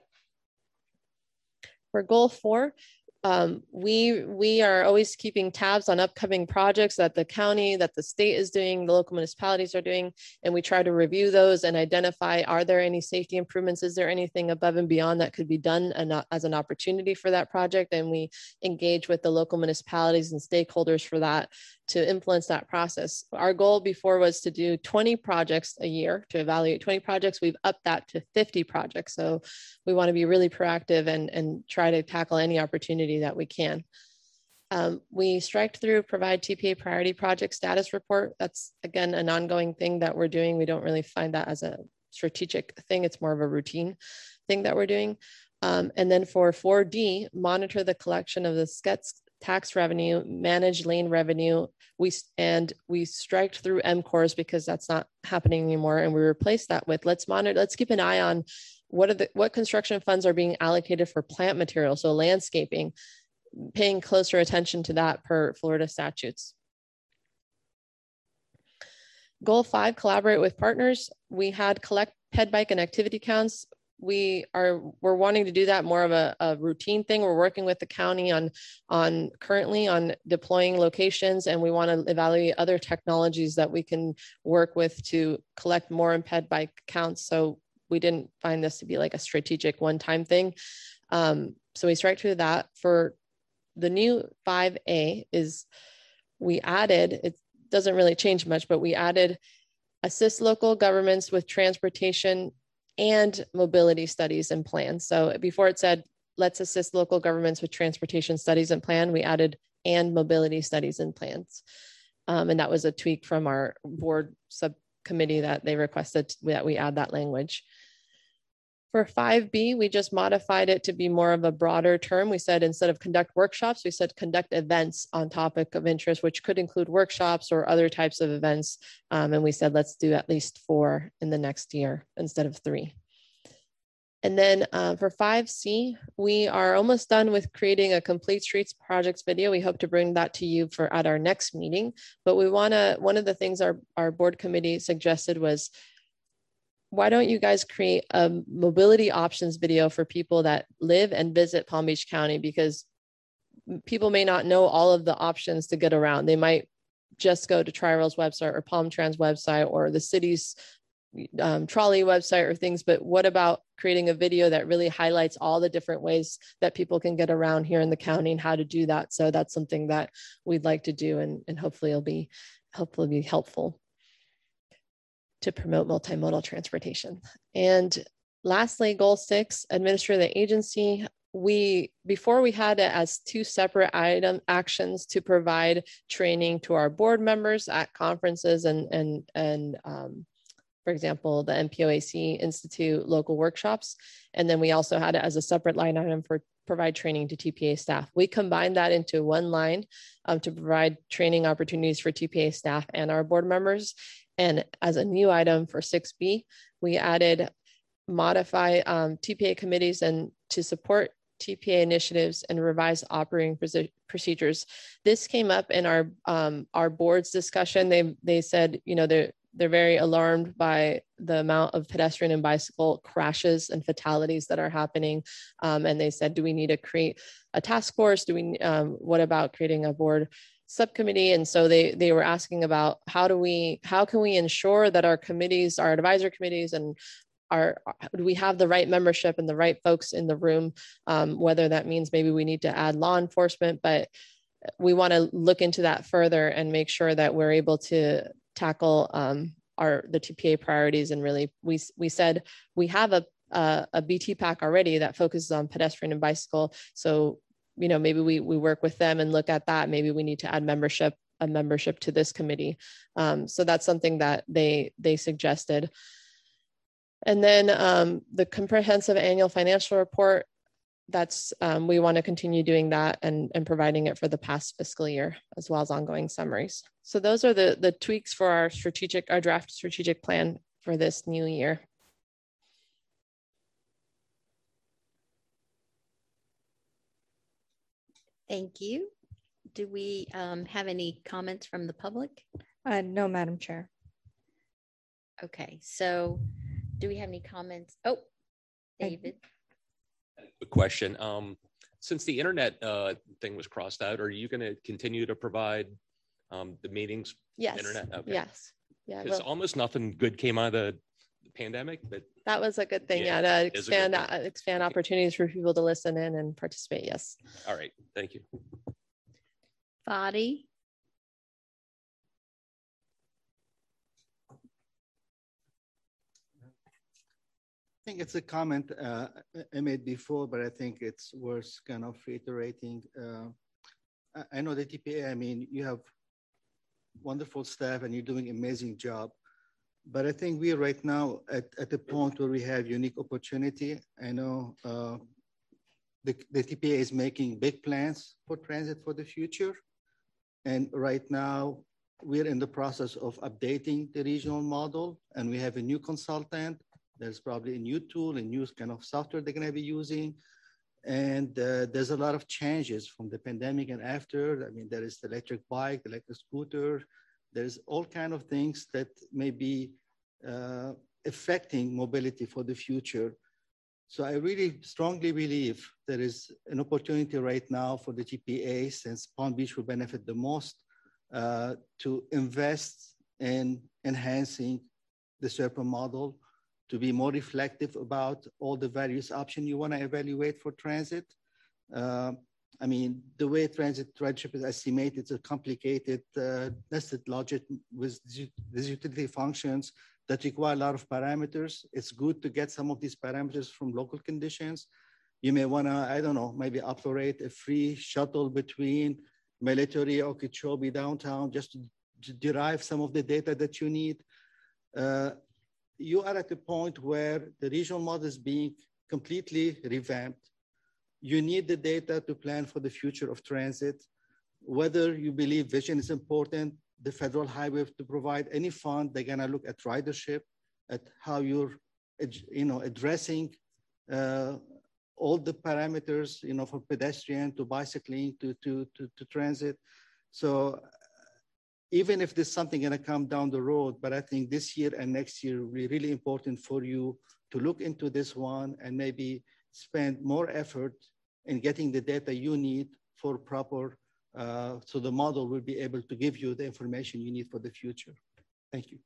For goal four, Um, we, we are always keeping tabs on upcoming projects that the county, that the state is doing, the local municipalities are doing, and we try to review those and identify, are there any safety improvements? Is there anything above and beyond that could be done and not as an opportunity for that project? And we engage with the local municipalities and stakeholders for that to influence that process. Our goal before was to do twenty projects a year, to evaluate twenty projects. We've upped that to fifty projects. So we want to be really proactive and, and try to tackle any opportunity that we can. Um, we striked through provide T P A priority project status report. That's again, an ongoing thing that we're doing. We don't really find that as a strategic thing. It's more of a routine thing that we're doing. Um, and then for four D, monitor the collection of the S C E T S tax revenue, manage lane revenue. We and we striked through M CORS because that's not happening anymore. And we replaced that with let's monitor, let's keep an eye on what are the, what construction funds are being allocated for plant material, so landscaping, paying closer attention to that per Florida statutes. Goal five, collaborate with partners. We had collect ped bike and activity counts. We are, we're wanting to do that more of a, a routine thing. We're working with the county on, on currently on deploying locations, and we want to evaluate other technologies that we can work with to collect more ped bike counts. So we didn't find this to be like a strategic one-time thing. Um, so we strike through that. For the new five A is we added, it doesn't really change much, but we added assist local governments with transportation and mobility studies and plans. So before it said, let's assist local governments with transportation studies and plan, we added and mobility studies and plans. Um, and that was a tweak from our board subcommittee that they requested that we add that language. For five B, we just modified it to be more of a broader term. We said instead of conduct workshops, we said conduct events on topic of interest, which could include workshops or other types of events. Um, and we said, let's do at least four in the next year instead of three. And then uh, for five C, we are almost done with creating a complete streets projects video. We hope to bring that to you for at our next meeting. But we wanna, one of the things our, our board committee suggested was, why don't you guys create a mobility options video for people that live and visit Palm Beach County? Because people may not know all of the options to get around. They might just go to Tri-Rail's website or Palm Trans website or the city's um, trolley website or things. But what about creating a video that really highlights all the different ways that people can get around here in the county and how to do that? So that's something that we'd like to do, and, and hopefully it'll be, hopefully be helpful to promote multimodal transportation. And lastly, goal six, administer the agency. We, before we had it as two separate item actions to provide training to our board members at conferences and, and, and um, for example, the M P O A C Institute local workshops. And then we also had it as a separate line item for provide training to T P A staff. We combined that into one line um, to provide training opportunities for T P A staff and our board members. And as a new item for six B, we added modify um, T P A committees and to support T P A initiatives and revise operating procedures. This came up in our um, our board's discussion. They they said, you know, they're they're very alarmed by the amount of pedestrian and bicycle crashes and fatalities that are happening. Um, and they said, do we need to create a task force? Do we? Um, what about creating a board subcommittee? And so they they were asking about how do we how can we ensure that our committees, our advisor committees, and our do we have the right membership and the right folks in the room, um, whether that means maybe we need to add law enforcement, but we want to look into that further and make sure that we're able to tackle um, our the T P A priorities. And really we we said we have a a, a B T PAC already that focuses on pedestrian and bicycle, so you know, maybe we, we work with them and look at that. Maybe we need to add membership, a membership to this committee. Um, so that's something that they, they suggested. And then um, the comprehensive annual financial report, that's, um, we want to continue doing that and, and providing it for the past fiscal year, as well as ongoing summaries. So those are the, the tweaks for our strategic, our draft strategic plan for this new year. Thank you. Do we um, have any comments from the public? Uh, no, Madam Chair. Okay, so do we have any comments? Oh, David. A question. Um, since the internet uh, thing was crossed out, are you going to continue to provide um, the meetings? Yes. Internet? Okay. Yes. Yeah. Because well, almost nothing good came out of the pandemic, but that was a good thing. Yeah, Yeah, to expand uh, expand opportunities for people to listen in and participate. Yes. All right. Thank you. Fadi. I think it's a comment uh, I made before, but I think it's worth kind of reiterating. Uh, I know the T P A, I mean, you have wonderful staff and you're doing an amazing job. But I think we're right now at, at a point where we have unique opportunity. I know uh, the, the T P A is making big plans for transit for the future. And right now, we're in the process of updating the regional model, and we have a new consultant There's probably a new tool, a new kind of software they're going to be using. And uh, there's a lot of changes from the pandemic and after. I mean, there is the electric bike, the electric scooter. There's all kind of things that may be uh, affecting mobility for the future. So I really strongly believe there is an opportunity right now for the T P A, since Palm Beach will benefit the most, uh, to invest in enhancing the Serpent model, to be more reflective about all the various options you want to evaluate for transit. Uh, I mean, the way transit ridership is estimated, it's a complicated uh, nested logic with these utility functions that require a lot of parameters. It's good to get some of these parameters from local conditions. You may want to, I don't know, maybe operate a free shuttle between Military, Okeechobee, downtown, just to, to derive some of the data that you need. Uh, you are at a point where the regional model is being completely revamped. You need the data to plan for the future of transit. Whether you believe vision is important, the federal highway to provide any fund, they're gonna look at ridership, at how you're you know, addressing uh, all the parameters, you know, from pedestrian to bicycling to, to, to, to transit. So even if there's something gonna come down the road, but I think this year and next year will be really important for you to look into this one and maybe spend more effort in getting the data you need for proper, uh, so the model will be able to give you the information you need for the future. Thank you.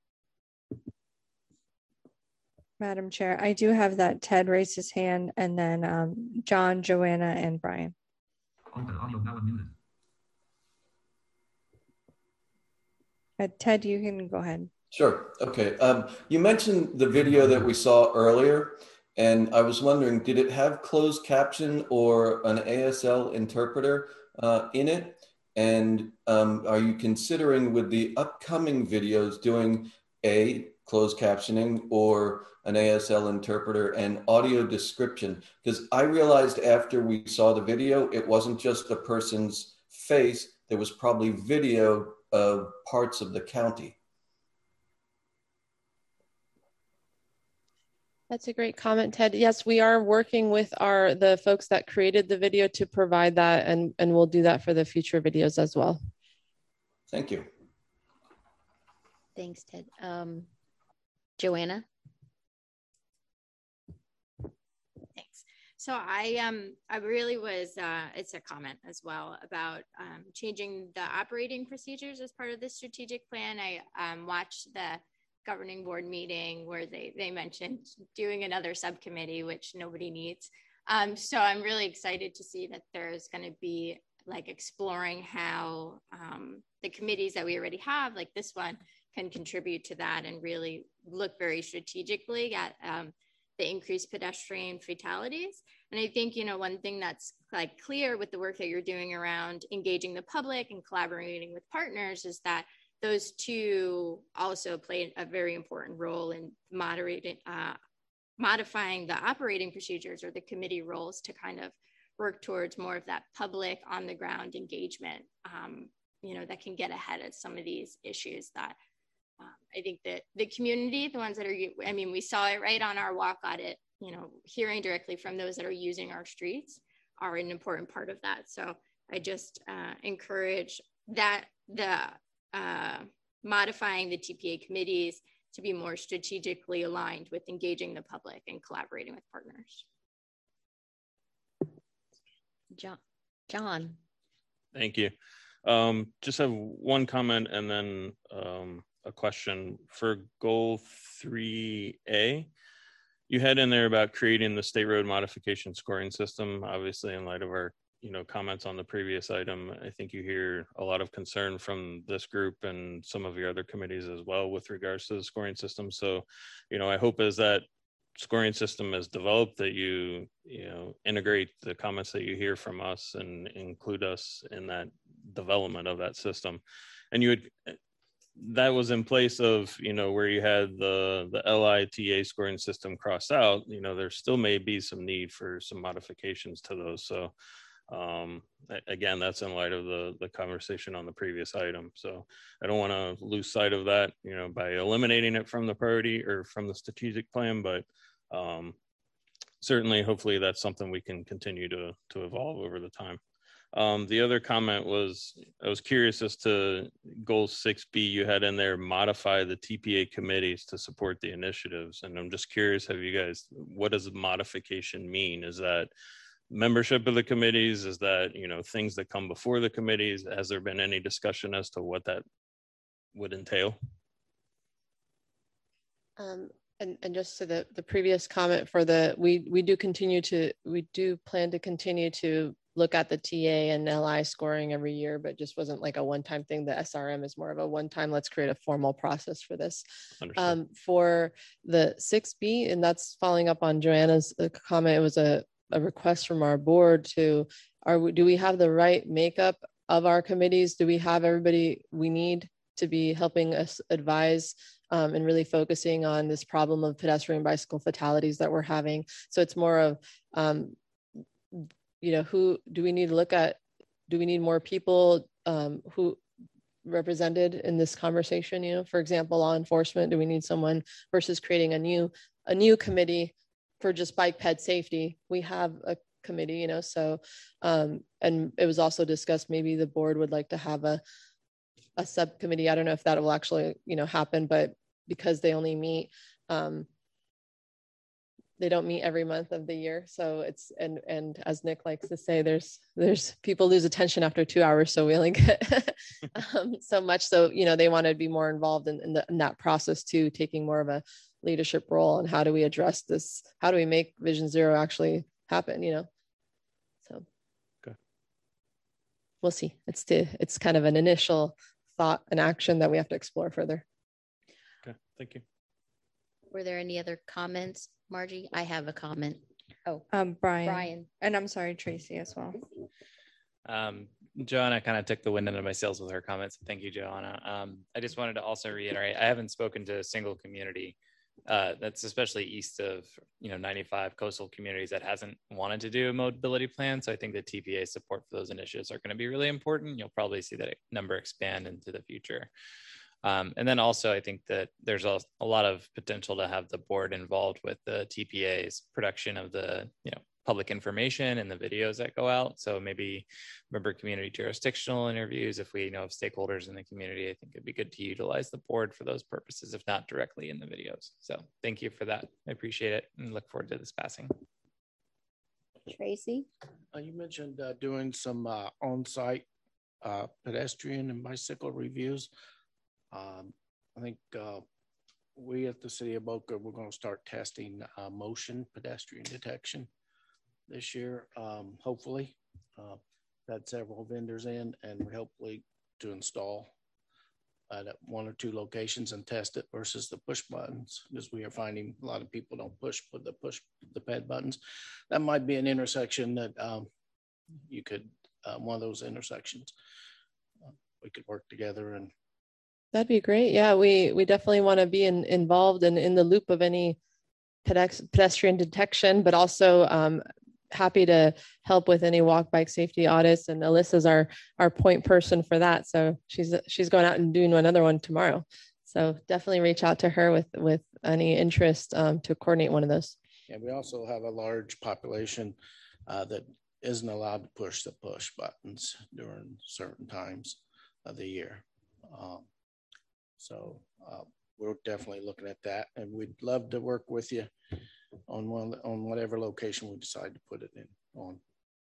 Madam Chair, I do have that Ted raise his hand, and then um, John, Joanna, and Brian. Open audio now unmuted. Uh, Ted, you can go ahead. Sure. Okay. Um, you mentioned the video that we saw earlier, and I was wondering, did it have closed caption or an A S L interpreter uh, in it? And um, are you considering with the upcoming videos doing a closed captioning or an A S L interpreter and audio description? Because I realized after we saw the video, it wasn't just a person's face, there was probably video of parts of the county. That's a great comment, Ted. Yes, we are working with our the folks that created the video to provide that, and, and we'll do that for the future videos as well. Thank you. Thanks, Ted. Um, Joanna? Thanks. So I um I really was uh, it's a comment as well about um, changing the operating procedures as part of the strategic plan. I um, watched the governing board meeting where they they mentioned doing another subcommittee, which nobody needs. Um, so I'm really excited to see that there's going to be like exploring how um, the committees that we already have, like this one, can contribute to that and really look very strategically at um, the increased pedestrian fatalities. And I think, you know, one thing that's like clear with the work that you're doing around engaging the public and collaborating with partners is that those two also play a very important role in moderating, uh, modifying the operating procedures or the committee roles to kind of work towards more of that public on the ground engagement, um, you know, that can get ahead of some of these issues that um, I think that the community, the ones that are, I mean, we saw it right on our walk audit, you know, hearing directly from those that are using our streets are an important part of that. So I just uh, encourage that the uh, modifying the T P A committees to be more strategically aligned with engaging the public and collaborating with partners. John. John. Thank you. Um, just have one comment and then um, a question for goal three A. You had in there about creating the state road modification scoring system. Obviously, in light of our you know comments on the previous item, I think you hear a lot of concern from this group and some of your other committees as well with regards to the scoring system. So, you know, I hope as that scoring system is developed that you you know integrate the comments that you hear from us and include us in that development of that system. And you would that was in place of you know where you had the the L I T A scoring system crossed out. You know there still may be some need for some modifications to those. So Um, again, that's in light of the, the conversation on the previous item. So I don't want to lose sight of that, you know, by eliminating it from the priority or from the strategic plan, but um, certainly, hopefully that's something we can continue to, to evolve over the time. Um, the other comment was, I was curious as to goal six B, you had in there, modify the T P A committees to support the initiatives. And I'm just curious, have you guys, what does modification mean? Is that membership of the committees? Is that, you know, things that come before the committees? Has there been any discussion as to what that would entail? Um, and, and just to the, the previous comment for the, we, we do continue to, we do plan to continue to look at the T A and L I scoring every year, but just wasn't like a one-time thing. The S R M is more of a one-time, let's create a formal process for this. Um, for the six B, and that's following up on Joanna's comment, it was a, a request from our board to, are we, do we have the right makeup of our committees? Do we have everybody we need to be helping us advise um, and really focusing on this problem of pedestrian bicycle fatalities that we're having? So it's more of, um, you know, who do we need to look at? Do we need more people um, who represented in this conversation? You know, for example, law enforcement, do we need someone versus creating a new, a new committee for just bike ped safety? We have a committee, you know, so, um, and it was also discussed, maybe the board would like to have a, a subcommittee. I don't know if that will actually, you know, happen, but because they only meet, um, they don't meet every month of the year. So it's, and, and as Nick likes to say, there's, there's people lose attention after two hours. So we only get um, so much. So, you know, they want to be more involved in, in, the, in that process too, taking more of a leadership role. And how do we address this? How do we make Vision Zero actually happen, you know? So okay. We'll see. It's the, it's kind of an initial thought and action that we have to explore further. Okay, thank you. Were there any other comments, Margie? I have a comment. Oh, um, Brian. Brian. And I'm sorry, Tracy as well. Um, Joanna kind of took the wind out of my sails with her comments. Thank you, Joanna. Um, I just wanted to also reiterate, I haven't spoken to a single community uh, that's especially east of, you know, ninety-five coastal communities that hasn't wanted to do a mobility plan. So I think the T P A support for those initiatives are going to be really important. You'll probably see that number expand into the future. Um, and then also, I think that there's a, a lot of potential to have the board involved with the T P A's production of the, you know, public information and the videos that go out. So maybe member community jurisdictional interviews. If we know of stakeholders in the community, I think it'd be good to utilize the board for those purposes, if not directly in the videos. So thank you for that. I appreciate it and look forward to this passing. Tracy? Uh, you mentioned uh, doing some uh, on-site uh, pedestrian and bicycle reviews. Um, I think uh, we at the City of Boca, we're going to start testing uh, motion pedestrian detection this year, um, hopefully. Uh, had several vendors in and we're hopefully to install at one or two locations and test it versus the push buttons, because we are finding a lot of people don't push with the push the pad buttons. That might be an intersection that um, you could, uh, one of those intersections, uh, we could work together and that'd be great. Yeah, we we definitely want to be in, involved and in, in the loop of any pedestrian detection, but also um, happy to help with any walk bike safety audits. And Alyssa's our our point person for that. So she's she's going out and doing another one tomorrow. So definitely reach out to her with with any interest um, to coordinate one of those. Yeah, we also have a large population uh, that isn't allowed to push the push buttons during certain times of the year. Um, So uh, we're definitely looking at that, and we'd love to work with you on one on whatever location we decide to put it in on.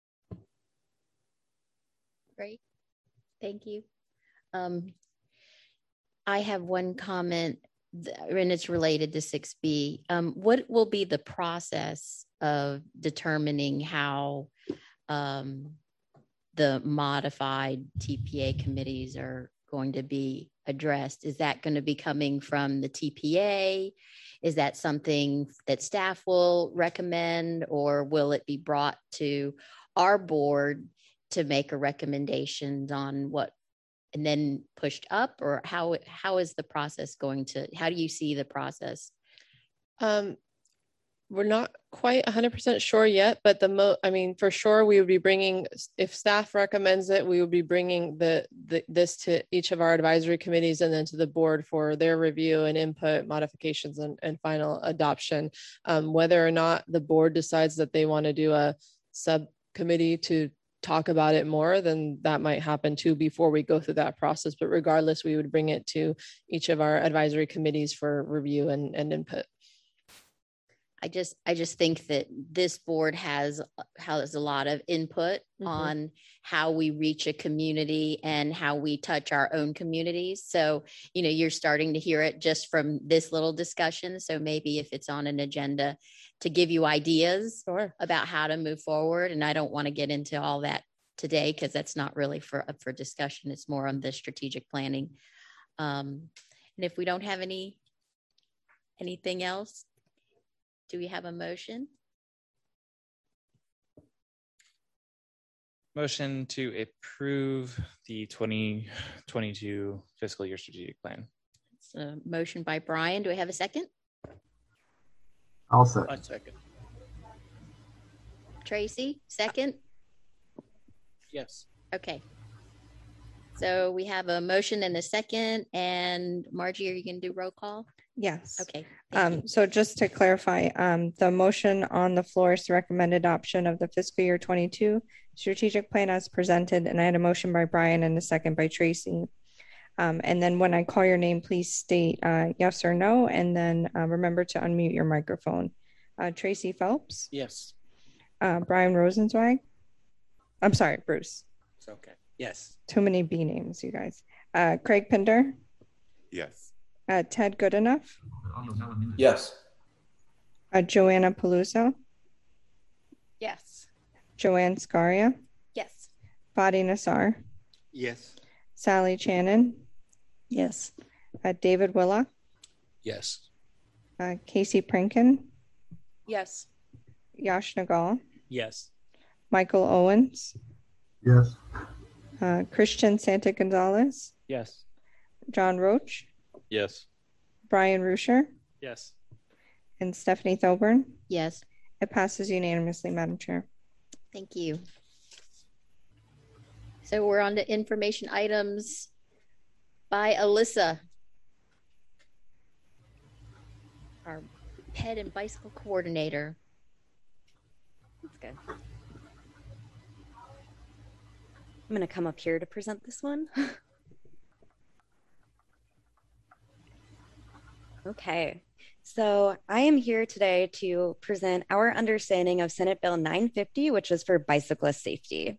Great, thank you. Um, I have one comment, and it's related to six B. Um, what will be the process of determining how um, the modified T P A committees are going to be addressed? Is that going to be coming from the T P A? Is that something that staff will recommend, or will it be brought to our board to make a recommendation on what, and then pushed up? Or how, how is the process going to, how do you see the process? Um, we're not quite one hundred percent sure yet, but the mo I mean, for sure, we would be bringing, if staff recommends it, we would be bringing the, the this to each of our advisory committees and then to the board for their review and input, modifications, and, and final adoption. Um, whether or not the board decides that they want to do a subcommittee to talk about it more, then that might happen too before we go through that process. But regardless, we would bring it to each of our advisory committees for review and, and input. I just, I just think that this board has, has a lot of input mm-hmm. on how we reach a community and how we touch our own communities. So, you know, you're starting to hear it just from this little discussion. So maybe if it's on an agenda to give you ideas sure. about how to move forward. And I don't want to get into all that today because that's not really for up for discussion. It's more on the strategic planning. Um, and if we don't have any, anything else, do we have a motion? Motion to approve the twenty twenty-two fiscal year strategic plan. It's a motion by Brian. Do we have a second? I'll second. I second. Tracy, second? Yes. Okay. So we have a motion and a second. And Margie, are you going to do roll call? Yes. Okay. Um, so just to clarify, um, the motion on the floor is to recommend adoption of the fiscal year twenty-two strategic plan as presented. And I had a motion by Brian and a second by Tracy. Um, and then when I call your name, please state uh, yes or no. And then uh, remember to unmute your microphone. Uh, Tracy Phelps. Yes. Uh, Brian Rosenzweig. I'm sorry, Bruce. It's okay. Yes. Too many B names, you guys. Uh, Craig Pinder. Yes. Uh, Ted Goodenough. Yes. Uh, Joanna Peluso. Yes. Joanne Scaria. Yes. Fadi Nassar. Yes. Sally Channon. Yes. Uh, David Willa. Yes. Uh, Casey Prinkin. Yes. Yash Nagal. Yes. Michael Owens. Yes. Uh, Christian Santa Gonzalez. Yes. John Roach. Yes. Brian Rusher. Yes. And Stephanie Thoburn. Yes. It passes unanimously, Madam Chair. Thank you. So we're on to information items by Alyssa, our pet and bicycle coordinator. That's good. I'm going to come up here to present this one. Okay, so I am here today to present our understanding of Senate Bill nine fifty, which is for bicyclist safety.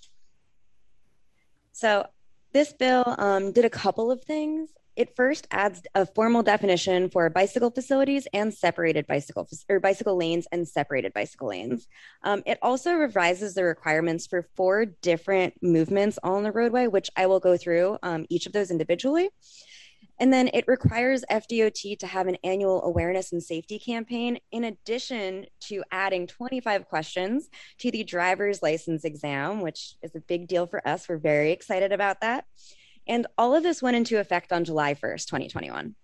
So this bill um, did a couple of things. It first adds a formal definition for bicycle facilities and separated bicycle or bicycle lanes and separated bicycle lanes. Um, it also revises the requirements for four different movements on the roadway, which I will go through um, each of those individually. And then it requires F D O T to have an annual awareness and safety campaign, in addition to adding twenty-five questions to the driver's license exam, which is a big deal for us. We're very excited about that. And all of this went into effect on July first, twenty twenty-one.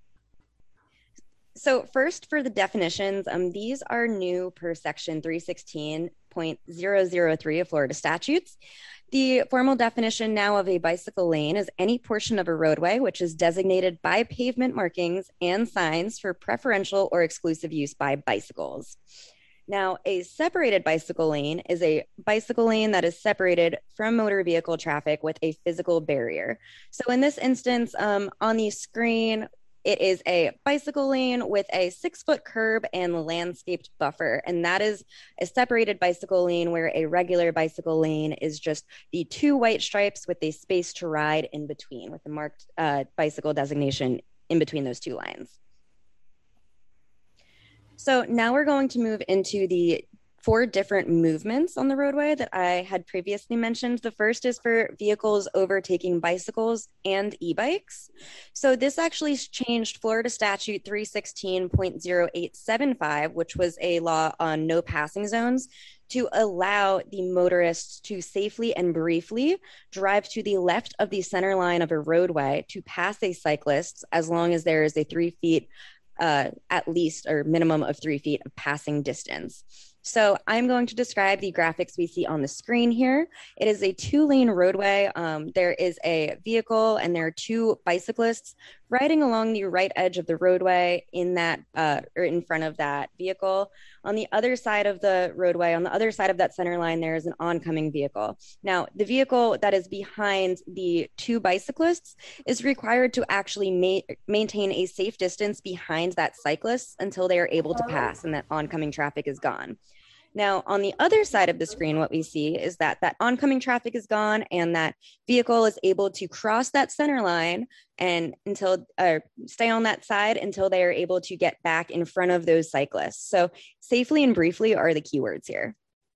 So first, for the definitions, um, these are new per section three sixteen point zero zero three of Florida statutes. The formal definition now of a bicycle lane is any portion of a roadway which is designated by pavement markings and signs for preferential or exclusive use by bicycles. Now, a separated bicycle lane is a bicycle lane that is separated from motor vehicle traffic with a physical barrier. So in this instance, um, on the screen, it is a bicycle lane with a six foot curb and landscaped buffer. And that is a separated bicycle lane where a regular bicycle lane is just the two white stripes with a space to ride in between, with a marked uh, bicycle designation in between those two lines. So now we're going to move into the four different movements on the roadway that I had previously mentioned. The first is for vehicles overtaking bicycles and e-bikes. So this actually changed Florida statute three sixteen point zero eight seven five, which was a law on no passing zones, to allow the motorists to safely and briefly drive to the left of the center line of a roadway to pass a cyclist, as long as there is a three feet uh, at least or minimum of three feet of passing distance. So I'm going to describe the graphics we see on the screen here. It is a two-lane roadway. Um, there is a vehicle and there are two bicyclists riding along the right edge of the roadway in that uh, or in front of that vehicle. On the other side of the roadway, on the other side of that center line, there is an oncoming vehicle. Now, the vehicle that is behind the two bicyclists is required to actually ma- maintain a safe distance behind that cyclist until they are able to pass and that oncoming traffic is gone. Now, on the other side of the screen, what we see is that that oncoming traffic is gone and that vehicle is able to cross that center line and until uh, stay on that side until they are able to get back in front of those cyclists. So safely and briefly are the keywords here.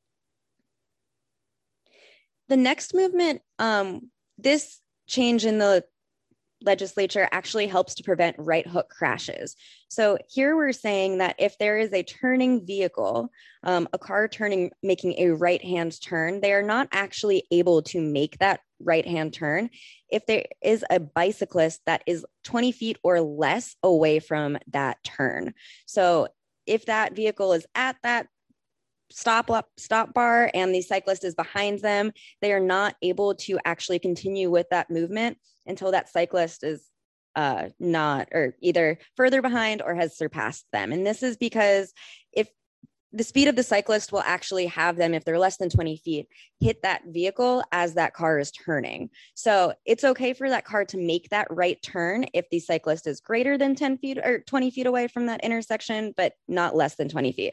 The next movement, um, this change in the legislature actually helps to prevent right hook crashes. So here we're saying that if there is a turning vehicle, um, a car turning, making a right-hand turn, they are not actually able to make that right-hand turn if there is a bicyclist that is twenty feet or less away from that turn. So if that vehicle is at that stop stop bar and the cyclist is behind them, they are not able to actually continue with that movement until that cyclist is uh, not or either further behind or has surpassed them. And this is because if the speed of the cyclist will actually have them, if they're less than twenty feet, hit that vehicle as that car is turning. So it's okay for that car to make that right turn if the cyclist is greater than ten feet or twenty feet away from that intersection, but not less than twenty feet.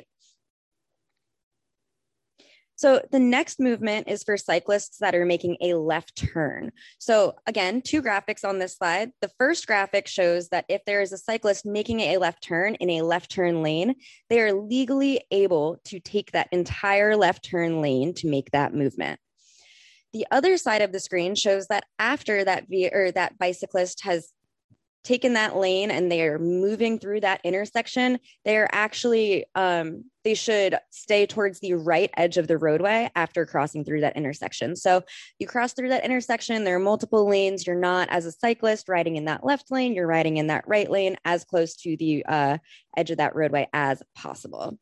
So the next movement is for cyclists that are making a left turn. So again, two graphics on this slide. The first graphic shows that if there is a cyclist making a left turn in a left turn lane, they are legally able to take that entire left turn lane to make that movement. The other side of the screen shows that after that v- or that bicyclist has taken that lane and they are moving through that intersection, they are actually, um, they should stay towards the right edge of the roadway after crossing through that intersection. So you cross through that intersection, there are multiple lanes. You're not, as a cyclist, riding in that left lane, you're riding in that right lane as close to the uh, edge of that roadway as possible.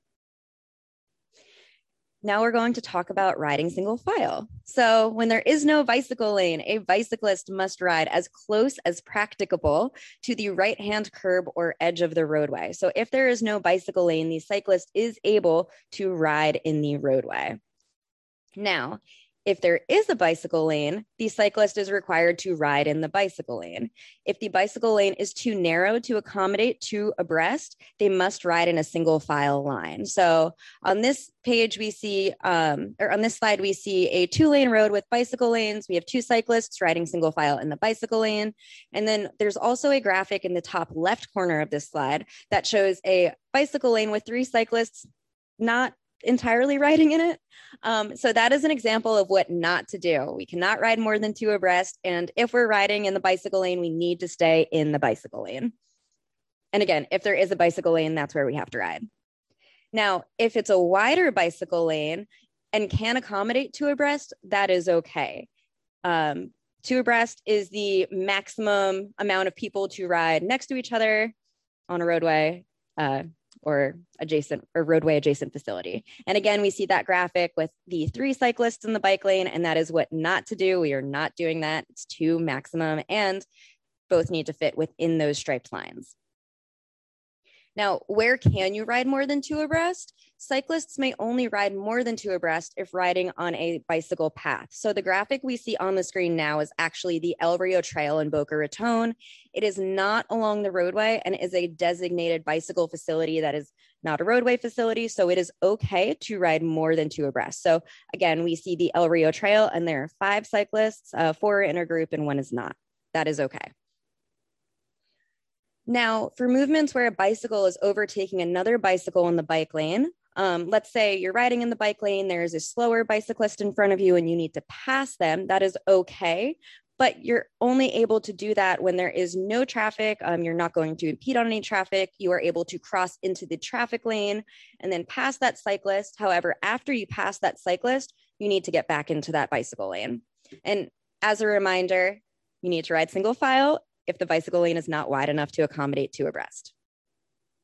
Now we're going to talk about riding single file. So when there is no bicycle lane, a bicyclist must ride as close as practicable to the right-hand curb or edge of the roadway. So if there is no bicycle lane, the cyclist is able to ride in the roadway. Now, if there is a bicycle lane, the cyclist is required to ride in the bicycle lane. If the bicycle lane is too narrow to accommodate two abreast, they must ride in a single file line. So on this page, we see, um, or on this slide, we see a two lane road with bicycle lanes. We have two cyclists riding single file in the bicycle lane. And then there's also a graphic in the top left corner of this slide that shows a bicycle lane with three cyclists not entirely riding in it. Um, so that is an example of what not to do. We cannot ride more than two abreast. And if we're riding in the bicycle lane, we need to stay in the bicycle lane. And again, if there is a bicycle lane, that's where we have to ride. Now, if it's a wider bicycle lane and can accommodate two abreast, that is okay. Um, two abreast is the maximum amount of people to ride next to each other on a roadway, uh, or adjacent or roadway adjacent facility. And again, we see that graphic with the three cyclists in the bike lane, and that is what not to do. We are not doing that. It's two maximum, and both need to fit within those striped lines. Now, where can you ride more than two abreast? Cyclists may only ride more than two abreast if riding on a bicycle path. So the graphic we see on the screen now is actually the El Rio Trail in Boca Raton. It is not along the roadway and is a designated bicycle facility that is not a roadway facility. So it is okay to ride more than two abreast. So again, we see the El Rio Trail and there are five cyclists, uh, four are in a group and one is not. That is okay. Now, for movements where a bicycle is overtaking another bicycle in the bike lane, um, let's say you're riding in the bike lane, there's a slower bicyclist in front of you and you need to pass them, that is okay, but you're only able to do that when there is no traffic. Um, you're not going to impede on any traffic. You are able to cross into the traffic lane and then pass that cyclist. However, after you pass that cyclist, you need to get back into that bicycle lane. And as a reminder, you need to ride single file if the bicycle lane is not wide enough to accommodate two abreast.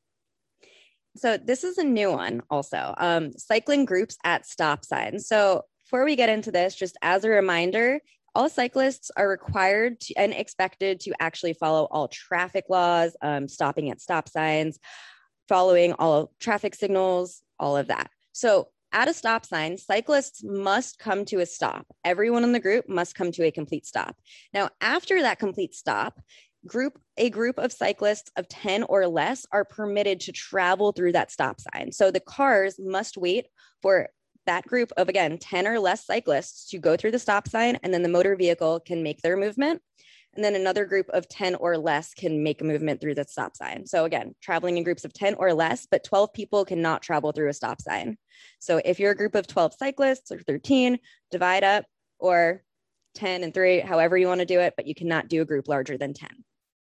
So this is a new one also, um, cycling groups at stop signs. So before we get into this, just as a reminder, all cyclists are required to, and expected to actually follow all traffic laws, um, stopping at stop signs, following all traffic signals, all of that. So at a stop sign, cyclists must come to a stop. Everyone in the group must come to a complete stop. Now, after that complete stop, group a group of cyclists of ten or less are permitted to travel through that stop sign. So the cars must wait for that group of, again, ten or less cyclists to go through the stop sign, and then the motor vehicle can make their movement. And then another group of ten or less can make a movement through the stop sign. So again, traveling in groups of ten or less, but twelve people cannot travel through a stop sign. So if you're a group of twelve cyclists or thirteen, divide up, or ten and three, however you want to do it, but you cannot do a group larger than ten.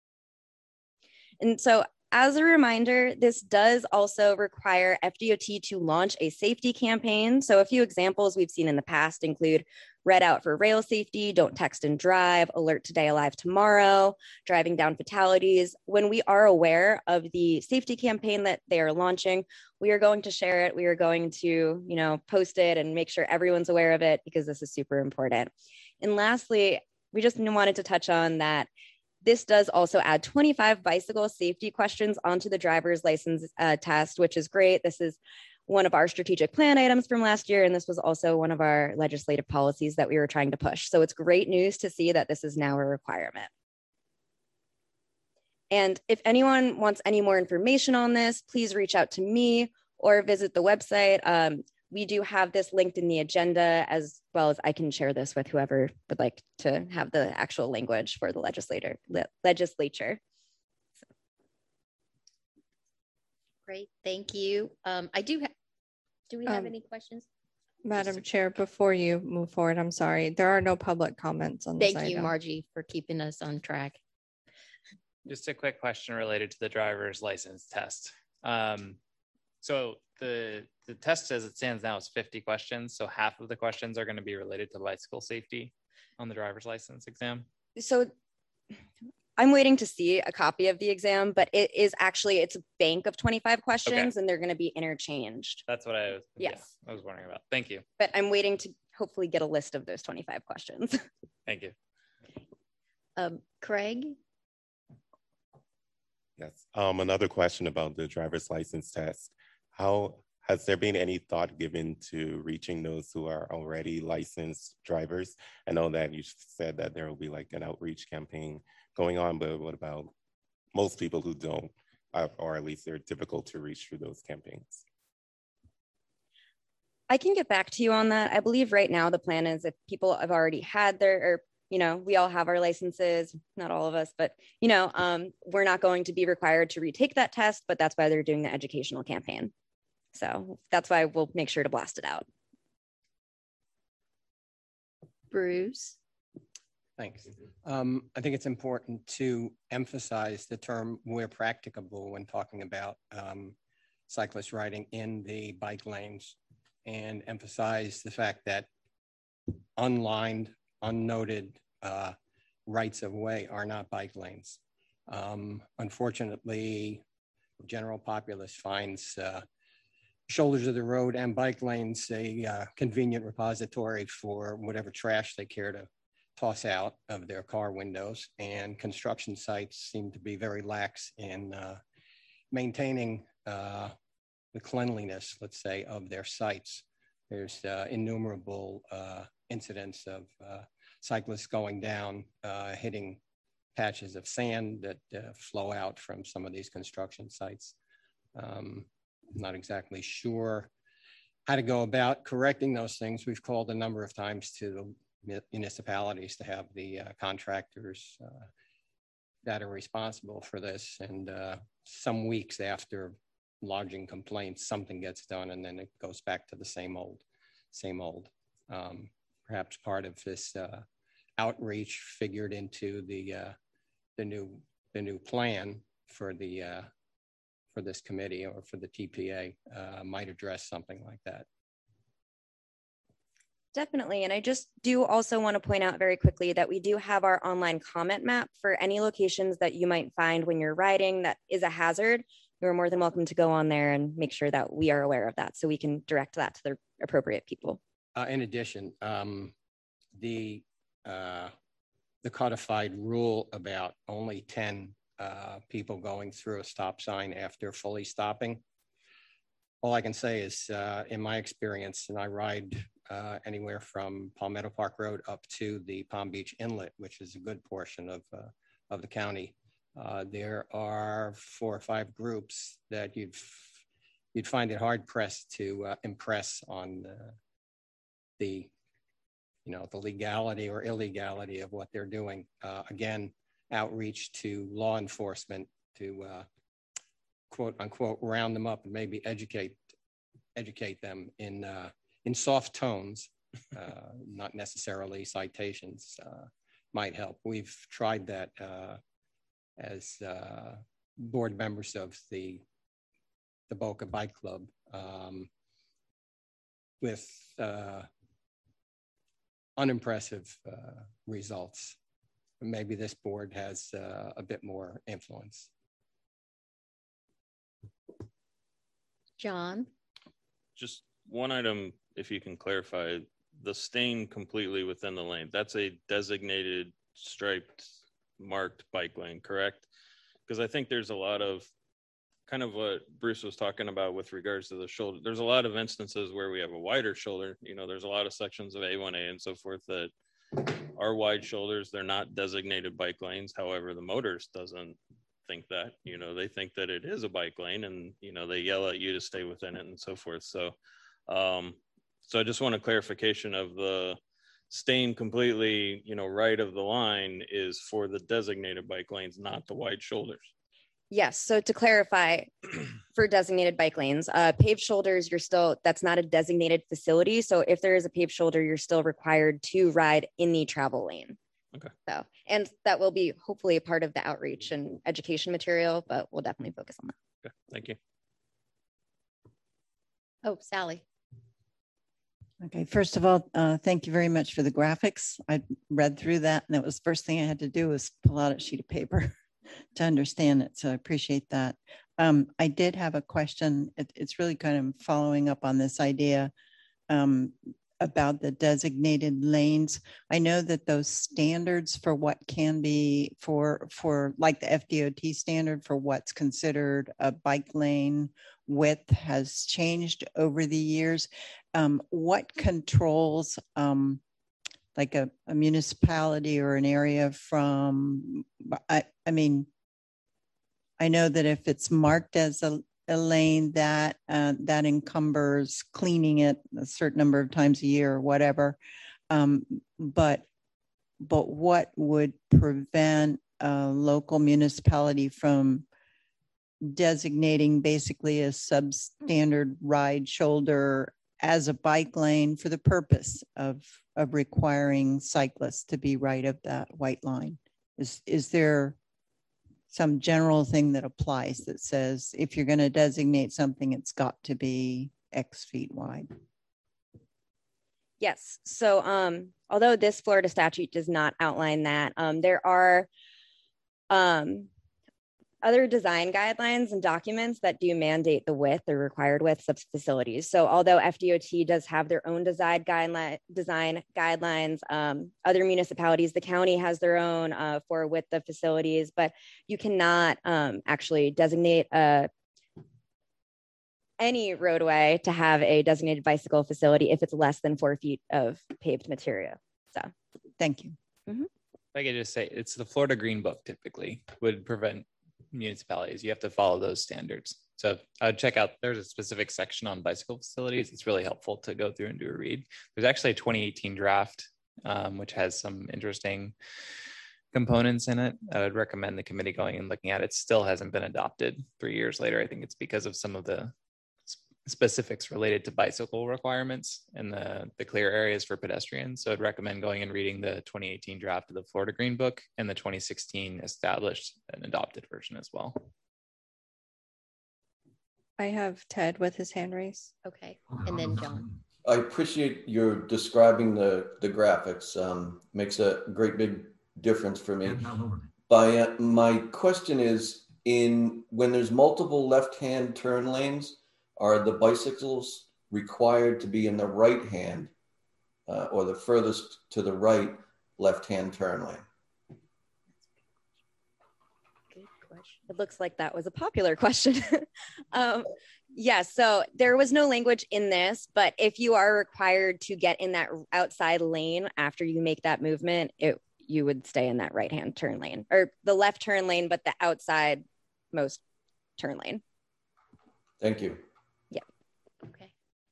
And so as a reminder, this does also require F D O T to launch a safety campaign. So a few examples we've seen in the past include Red Out for Rail Safety, Don't Text and Drive, Alert Today Alive Tomorrow, Driving Down Fatalities. When we are aware of the safety campaign that they are launching, we are going to share it. We are going to, you know, post it and make sure everyone's aware of it, because this is super important. And lastly, we just wanted to touch on that this does also add twenty-five bicycle safety questions onto the driver's license uh, test, which is great. This is one of our strategic plan items from last year, and this was also one of our legislative policies that we were trying to push. So it's great news to see that this is now a requirement. And if anyone wants any more information on this, please reach out to me or visit the website. Um, we do have this linked in the agenda, as well as I can share this with whoever would like to have the actual language for the legislator, le legislature. So. Great, thank you. Um, I do have, do we have Um, any questions? Madam Chair, before you move forward, I'm sorry, there are no public comments on this Thank you, item. Margie, for keeping us on track. Just a quick question related to the driver's license test. Um, so the, the test as it stands now is fifty questions. So half of the questions are going to be related to bicycle safety on the driver's license exam. So I'm waiting to see a copy of the exam, but it is actually, it's a bank of twenty-five questions, okay, and they're going to be interchanged. That's what I was, yes. yeah, I was wondering about. Thank you. But I'm waiting to hopefully get a list of those twenty-five questions. Thank you. Um, Craig? Yes. Um, another question about the driver's license test. How has there been any thought given to reaching those who are already licensed drivers? I know that you said that there will be like an outreach campaign going on, but what about most people who don't, uh, or at least they're difficult to reach through those campaigns? I can get back to you on that. I believe right now the plan is if people have already had their, or you know, we all have our licenses, not all of us, but, you know, um, we're not going to be required to retake that test, but that's why they're doing the educational campaign. So that's why we'll make sure to blast it out. Bruce? Thanks. Um, I think it's important to emphasize the term where practicable when talking about um, cyclist riding in the bike lanes, and emphasize the fact that unlined, unnoted uh, rights of way are not bike lanes. Um, unfortunately, the general populace finds uh, shoulders of the road and bike lanes a uh, convenient repository for whatever trash they care to toss out of their car windows, and construction sites seem to be very lax in uh, maintaining uh, the cleanliness, let's say, of their sites. There's uh, innumerable uh, incidents of uh, cyclists going down, uh, hitting patches of sand that uh, flow out from some of these construction sites. Um, I'm not exactly sure how to go about correcting those things. We've called a number of times to the municipalities to have the uh, contractors uh, that are responsible for this. And uh, some weeks after lodging complaints, something gets done, and then it goes back to the same old, same old. Um, perhaps part of this uh, outreach figured into the uh, the new the new plan for the uh, for this committee or for the T P A uh, might address something like that. Definitely. And I just do also want to point out very quickly that we do have our online comment map for any locations that you might find when you're riding that is a hazard. you're more than welcome to go on there and make sure that we are aware of that so we can direct that to the appropriate people. Uh, in addition, um, the uh, the codified rule about only ten uh, people going through a stop sign after fully stopping. All I can say is, uh, in my experience, and I ride uh, anywhere from Palmetto Park Road up to the Palm Beach Inlet, which is a good portion of uh, of the county. Uh, there are four or five groups that you'd you'd find it hard pressed to uh, impress on uh, the you know the legality or illegality of what they're doing. Uh, again, outreach to law enforcement to uh, quote unquote round them up and maybe educate educate them in uh, in soft tones, uh, not necessarily citations, uh, might help. We've tried that. Uh, as uh, board members of the, the Boca Bike Club um, with uh, unimpressive uh, results. Maybe this board has uh, a bit more influence. John? Just one item, if you can clarify, the staying completely within the lane, that's a designated striped marked bike lane, correct? Because I think there's a lot of kind of what Bruce was talking about with regards to the shoulder. There's a lot of instances where we have a wider shoulder. You know, there's a lot of sections of A one A and so forth that are wide shoulders. They're not designated bike lanes. However, the motorist doesn't think that. You know, they think that it is a bike lane, and you know they yell at you to stay within it and so forth. So, um, so I just want a clarification of the staying completely, you know, right of the line is for the designated bike lanes, not the wide shoulders. Yes. So to clarify, for designated bike lanes, uh, paved shoulders, you're still, that's not a designated facility. So if there is a paved shoulder, you're still required to ride in the travel lane. Okay. So, and that will be hopefully a part of the outreach and education material, but we'll definitely focus on that. Okay. Thank you. Oh, Sally. Okay, first of all, uh, thank you very much for the graphics. I read through that, and that was the first thing I had to do was pull out a sheet of paper to understand it. So I appreciate that. Um, I did have a question. It, it's really kind of following up on this idea um, about the designated lanes. I know that those standards for what can be for, for like the F D O T standard for what's considered a bike lane width has changed over the years. Um, what controls um, like a, a municipality or an area from, I, I mean, I know that if it's marked as a, a lane that uh, that encumbers cleaning it a certain number of times a year or whatever, um, but but what would prevent a local municipality from designating basically a substandard ride shoulder as a bike lane for the purpose of, of requiring cyclists to be right of that white line? Is, is there some general thing that applies that says if you're going to designate something, it's got to be X feet wide? Yes. So um, although this Florida statute does not outline that, um, there are um, other design guidelines and documents that do mandate the width or required widths of facilities. So although F D O T does have their own design guideline design guidelines, um, other municipalities, the county has their own uh, for width of facilities, but you cannot um, actually designate a any roadway to have a designated bicycle facility if it's less than four feet of paved material. So thank you. Mm-hmm. If I could just say, it's the Florida Green Book typically would prevent municipalities. You have to follow those standards. So I'd check out, there's a specific section on bicycle facilities. It's really helpful to go through and do a read. There's actually a twenty eighteen draft, um, which has some interesting components in it. I would recommend the committee going and looking at it. It still hasn't been adopted three years later. I think it's because of some of the specifics related to bicycle requirements and the, the clear areas for pedestrians. So I'd recommend going and reading the twenty eighteen draft of the Florida Green Book and the twenty sixteen established and adopted version as well. I have Ted with his hand raised. Okay, and then John. I appreciate your describing the, the graphics. Um, makes a great big difference for me. By, uh, my question is, in when there's multiple left-hand turn lanes, are the bicycles required to be in the right hand uh, or the furthest to the right left-hand turn lane? It looks like that was a popular question. um, yeah, so there was no language in this, but if you are required to get in that outside lane after you make that movement, it you would stay in that right-hand turn lane or the left turn lane, but the outside most turn lane. Thank you. Yeah. Okay.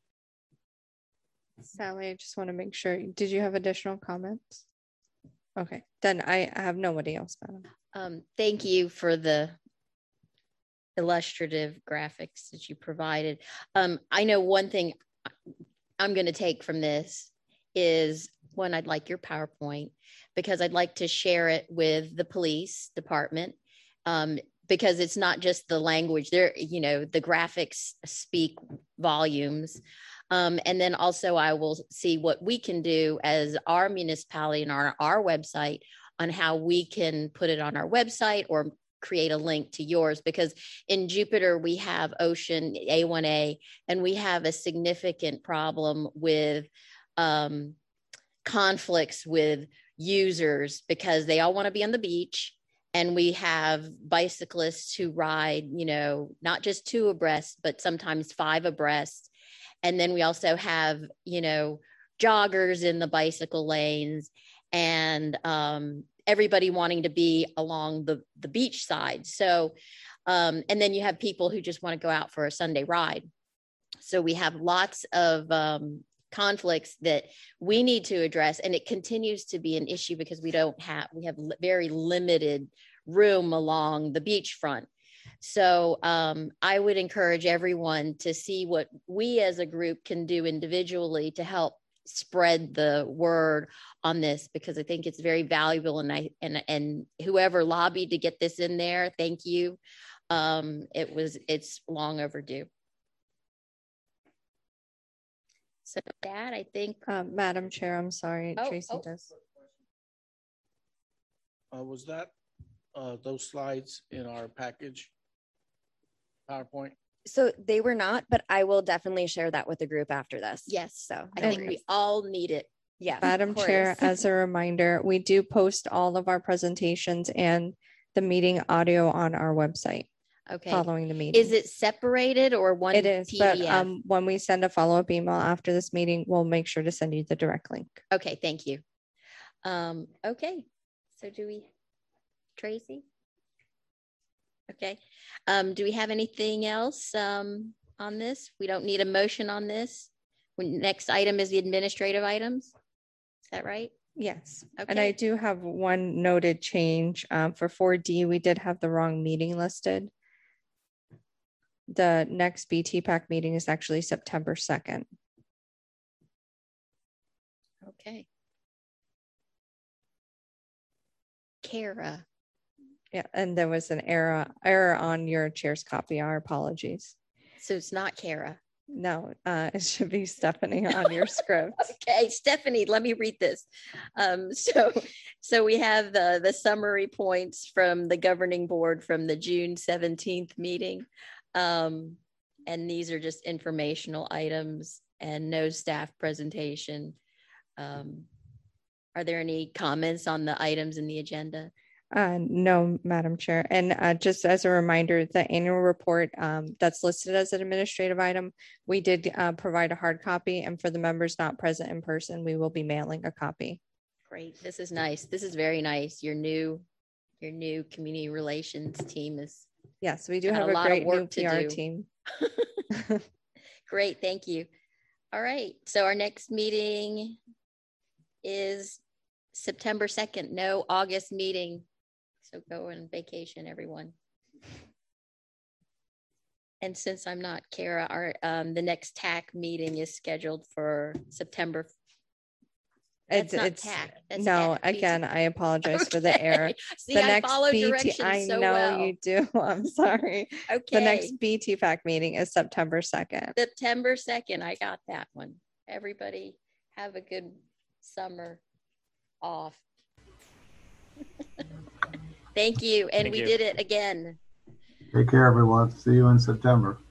Sally, I just want to make sure. Did you have additional comments? Okay, then I have nobody else, madam. Um, thank you for the illustrative graphics that you provided. Um, I know one thing I'm going to take from this is, one, I'd like your PowerPoint because I'd like to share it with the police department um, because it's not just the language there, you know, the graphics speak volumes. Um, and then also I will see what we can do as our municipality and our, our website on how we can put it on our website or create a link to yours, because in Jupiter, we have Ocean A one A, and we have a significant problem with um, conflicts with users because they all want to be on the beach. And we have bicyclists who ride, you know, not just two abreast, but sometimes five abreast. And then we also have, you know, joggers in the bicycle lanes and um, everybody wanting to be along the, the beach side. So, um, and then you have people who just want to go out for a Sunday ride. So we have lots of um, conflicts that we need to address. And it continues to be an issue because we don't have, we have very limited room along the beachfront. So um, I would encourage everyone to see what we as a group can do individually to help spread the word on this, because I think it's very valuable. And I and and whoever lobbied to get this in there, thank you. Um, it was it's long overdue. So that I think, uh, Madam Chair, I'm sorry, oh, Tracy oh. does. Uh, was that uh, those slides in our package PowerPoint? So they were not, but I will definitely share that with the group after this. Yes. So I think we all need it. Yeah. Madam Chair, as a reminder, we do post all of our presentations and the meeting audio on our website. Okay. Following the meeting. Is it separated or one It is, P D F? but um, when we send a follow-up email after this meeting, we'll make sure to send you the direct link. Okay, thank you. Um, okay, so do we, Tracy? Okay, um, do we have anything else um, on this? We don't need a motion on this. When, next item is the administrative items. Is that right? Yes. Okay. And I do have one noted change um, for four D. We did have the wrong meeting listed. The next B T PAC meeting is actually September second. Okay. Kara. Yeah, and there was an error error on your chair's copy. Our apologies. So it's not Kara. No, uh, it should be Stephanie on your script. Okay, Stephanie, let me read this. Um, so, so we have the the summary points from the governing board from the June seventeenth meeting. Um, and these are just informational items and no staff presentation. Um, are there any comments on the items in the agenda? Uh, no, Madam Chair. And uh, just as a reminder, the annual report um, that's listed as an administrative item, we did uh, provide a hard copy. And for the members not present in person, we will be mailing a copy. Great. This is nice. This is very nice. Your new, your new community relations team is. Yes, we do have a, a lot great of work new to P R do. team. Great. Thank you. All right. So our next meeting is September second. No August meeting. So go on vacation, everyone. And since I'm not Kara, our um, the next T A C meeting is scheduled for September. That's It's, not it's T A C. That's no, T A C. again, I apologize for the Okay. error. See, the I next follow B T, directions I so know well. you do. I'm sorry. Okay. The next B T PAC meeting is September second. September second. I got that one. Everybody have a good summer off. Thank you. And Thank we you. did it again. Take care, everyone. See you in September.